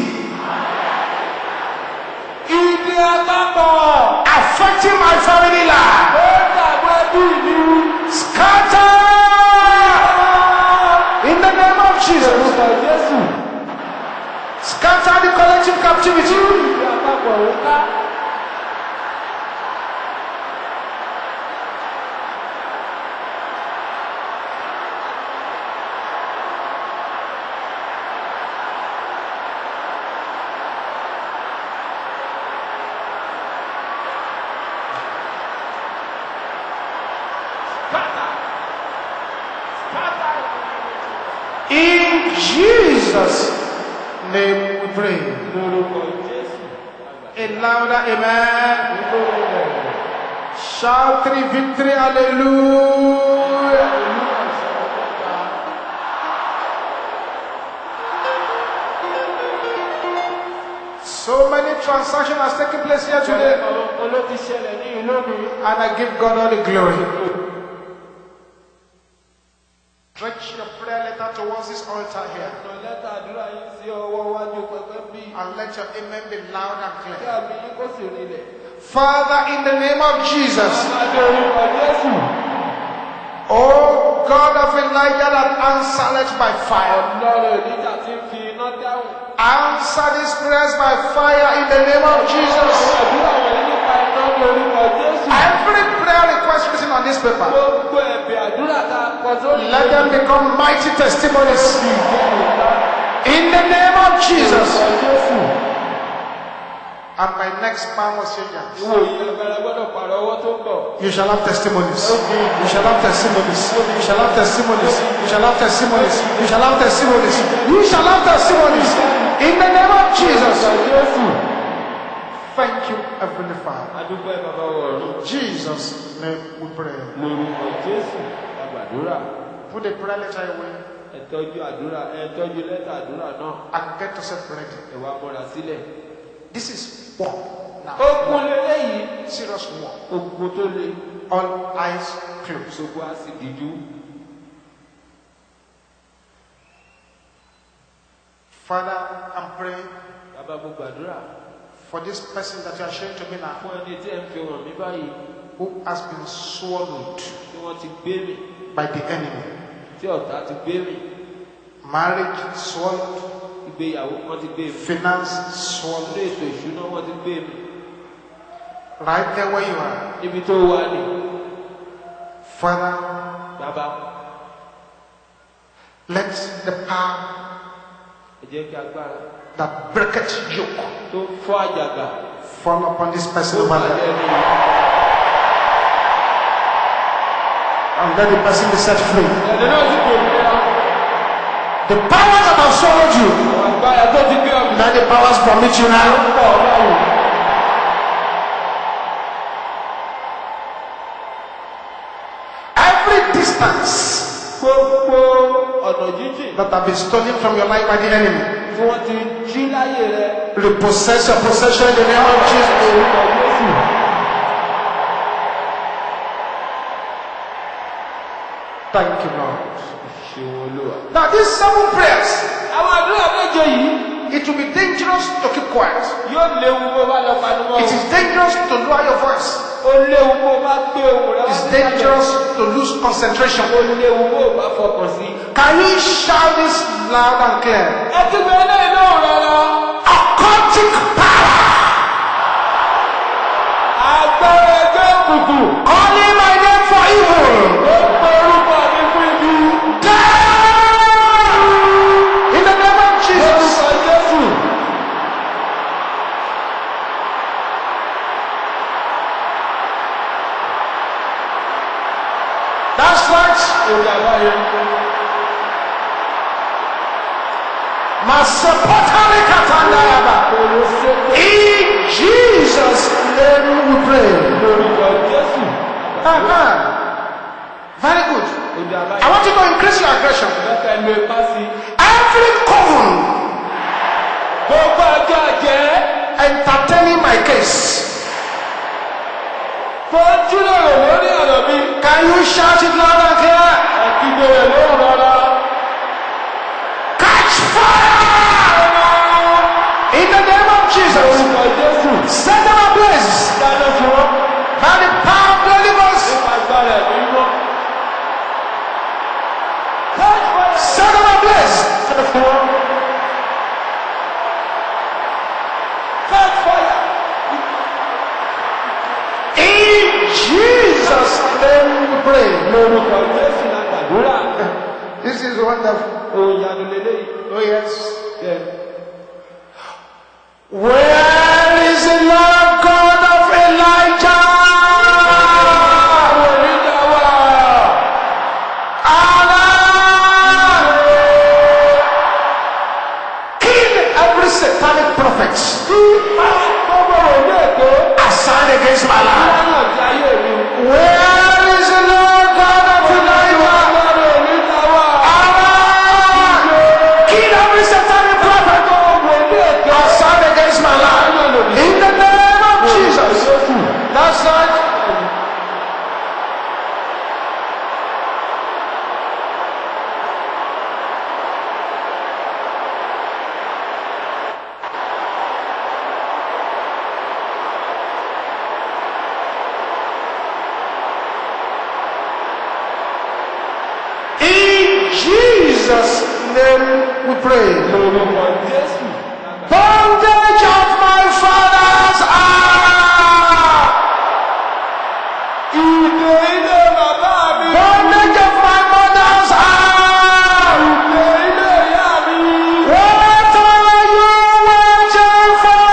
affecting my family life. Scatter in the name of Jesus. Scatter the collective captivity. In Jesus' name we pray. A louder amen. Shout three victory, hallelujah. So many transactions are taking place here today. And I give God all the glory. Stretch your prayer letter towards this altar here. And let your amen be loud and clear. Father, in the name of Jesus. Oh God of Elijah that answered by fire. Answer these prayers by fire in the name of Jesus. Every prayer request written on this paper, let them become mighty testimonies in the name of Jesus. And my next man was saying, you shall have testimonies. You shall have testimonies. You shall have testimonies. You shall have testimonies. You shall have testimonies. You shall have testimonies in the name of Jesus. Thank you, Heavenly Father. In Jesus' name we pray. Put the prayer letter away and get yourself ready. This is war now. Serious war. All eyes closed. Father, I'm praying for this person that you are showing to me now, who has been swallowed by the enemy. Marriage swallowed. Finance swallowed. Right there where you are. Father, let the power that breaketh yoke fall upon this person over there. And let the person be set free. The powers that have swallowed you, let the powers vomit you now. Every distance that have been stolen from your life by the enemy, repossess your possession in the name of Jesus. Thank you, Lord. Now these seven prayers, it will be dangerous to keep quiet. It is dangerous to lower your voice. It's dangerous to lose concentration. Can you shout this loud and clear? Occultic power, calling my name for evil. Down! báyìí. Masapotali katandayaba. In Jesus' name we pray. Uh-huh. Very good. I want you to increase your aggression. Every coven entertaining my case. Can you shout it loud and clear? Catch fire! In the name of Jesus. Set them ablaze. By the power of the Holy Ghost. Set them ablaze. Catch fire! In Jesus' name we pray. This is wonderful. Oh yes. Yeah. Where is the Lord God of Elijah? Allah! Kill every satanic prophet assigned against my life. Where is the Lord God of Elijah? Allah! Kill every satanic prophet assigned against my life. In the name of Jesus. That's right. In Jesus' name we pray. Bondage of my father's house. Bondage of my mother's house. What are you waiting for?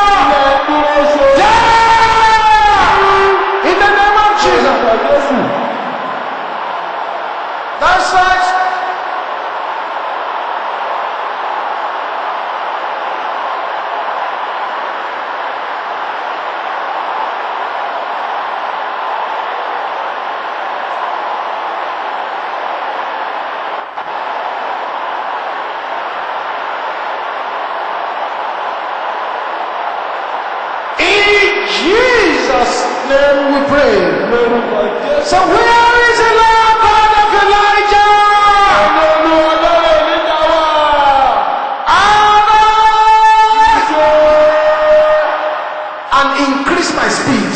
Yeah! In the name of Jesus. That's right. In Jesus' name we pray. So where is the Lord God of Elijah? And increase my speed.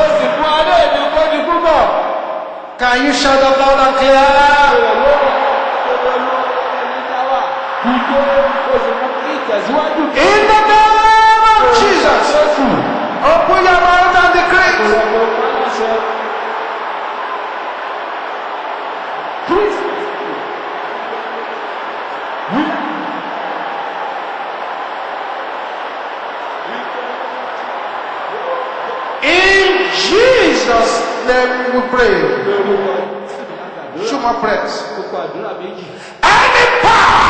Can you shout out loud and clear? In the name of Jesus. Open your mouth and decree. In Jesus' name we pray. Two more prayers. Any power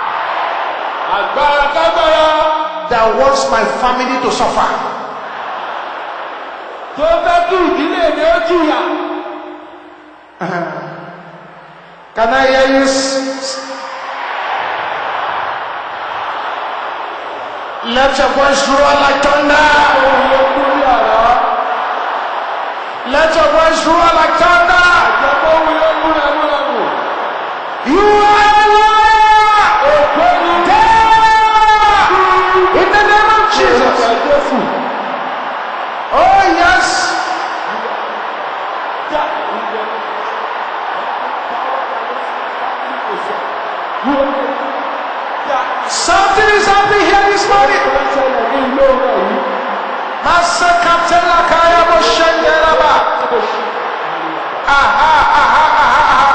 that wants my family to suffer. Can I hear you? Let your voice roar like thunder. Let your voice roar like thunder. You are a liar. In the name of Jesus. Oh yes. Something is happening here this morning. Masakatela kaya boshenderaba. Aha, aha, aha, aha.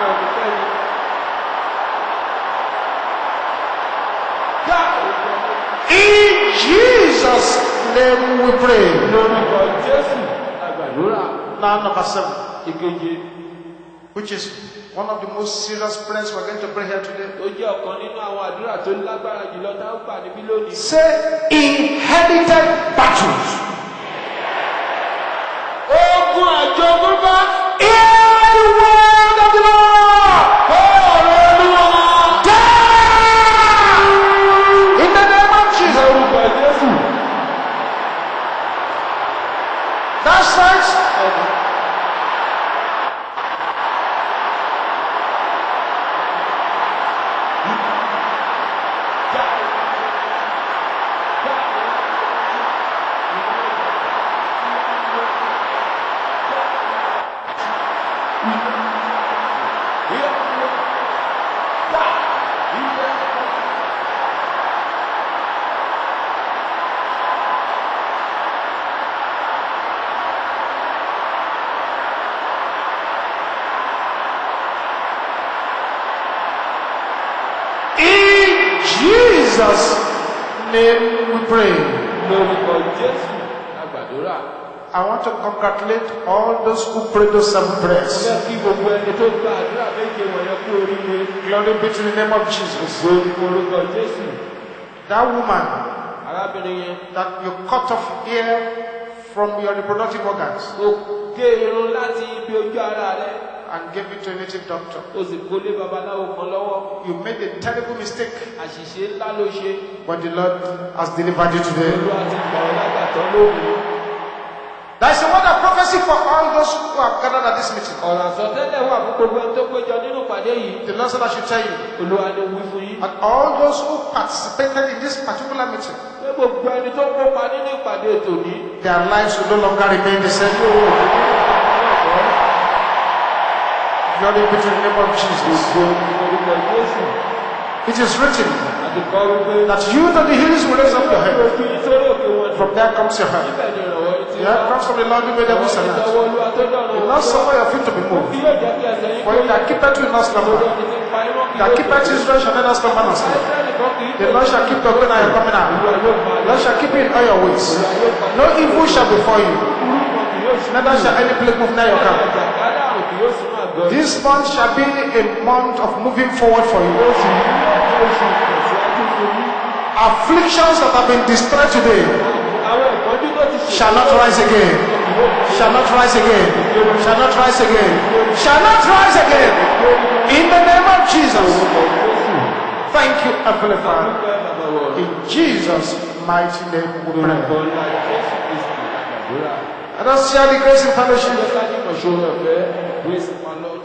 In Jesus' name we pray. Now number seven. which is one of the most serious prayers we're going to pray here today. Ó jẹ́ ọ̀kan nínú àwọn àdúrà tó lágbára jùlọ tá ó gbà níbí lónìí. Say inherited battles. Ogun àjogúnbá. Hear the word of the Lord. Ọ̀rọ̀ Olúwa. Down in the name of Jesus. Orúkọ Jésù. That's right. Jesus' name we pray. I want to congratulate all those who prayed those seven prayers. Glory be to the name of Jesus. That woman that you cut off ear from your reproductive organs and gave it to a native doctor. You made a terrible mistake, but the Lord has delivered you today. There is a word of prophecy for all those who have gathered at this meeting. The Lord said I should tell you, and all those who participated in this particular meeting, their lives will no longer remain the same. Glory be to the name of Jesus. It is written that you and the hills will raise up your head. From there comes your help. Your help comes from the Lord who made heaven and earth. He will not suffer your feet to be moved. For he that keepeth you will not slumber. That keepeth Israel shall neither slumber nor sleep. The Lord shall keep your going and your coming out. The Lord shall keep you in all your ways. No evil shall befall you. Neither shall any plague move near your camp. This month shall be a month of moving forward for you. Afflictions that have been destroyed today shall not rise again. Shall not rise again. Shall not rise again. Shall not rise again. In the name of Jesus. Thank you, Heavenly Father. In Jesus' mighty name we pray. Let us share the grace in fellowship.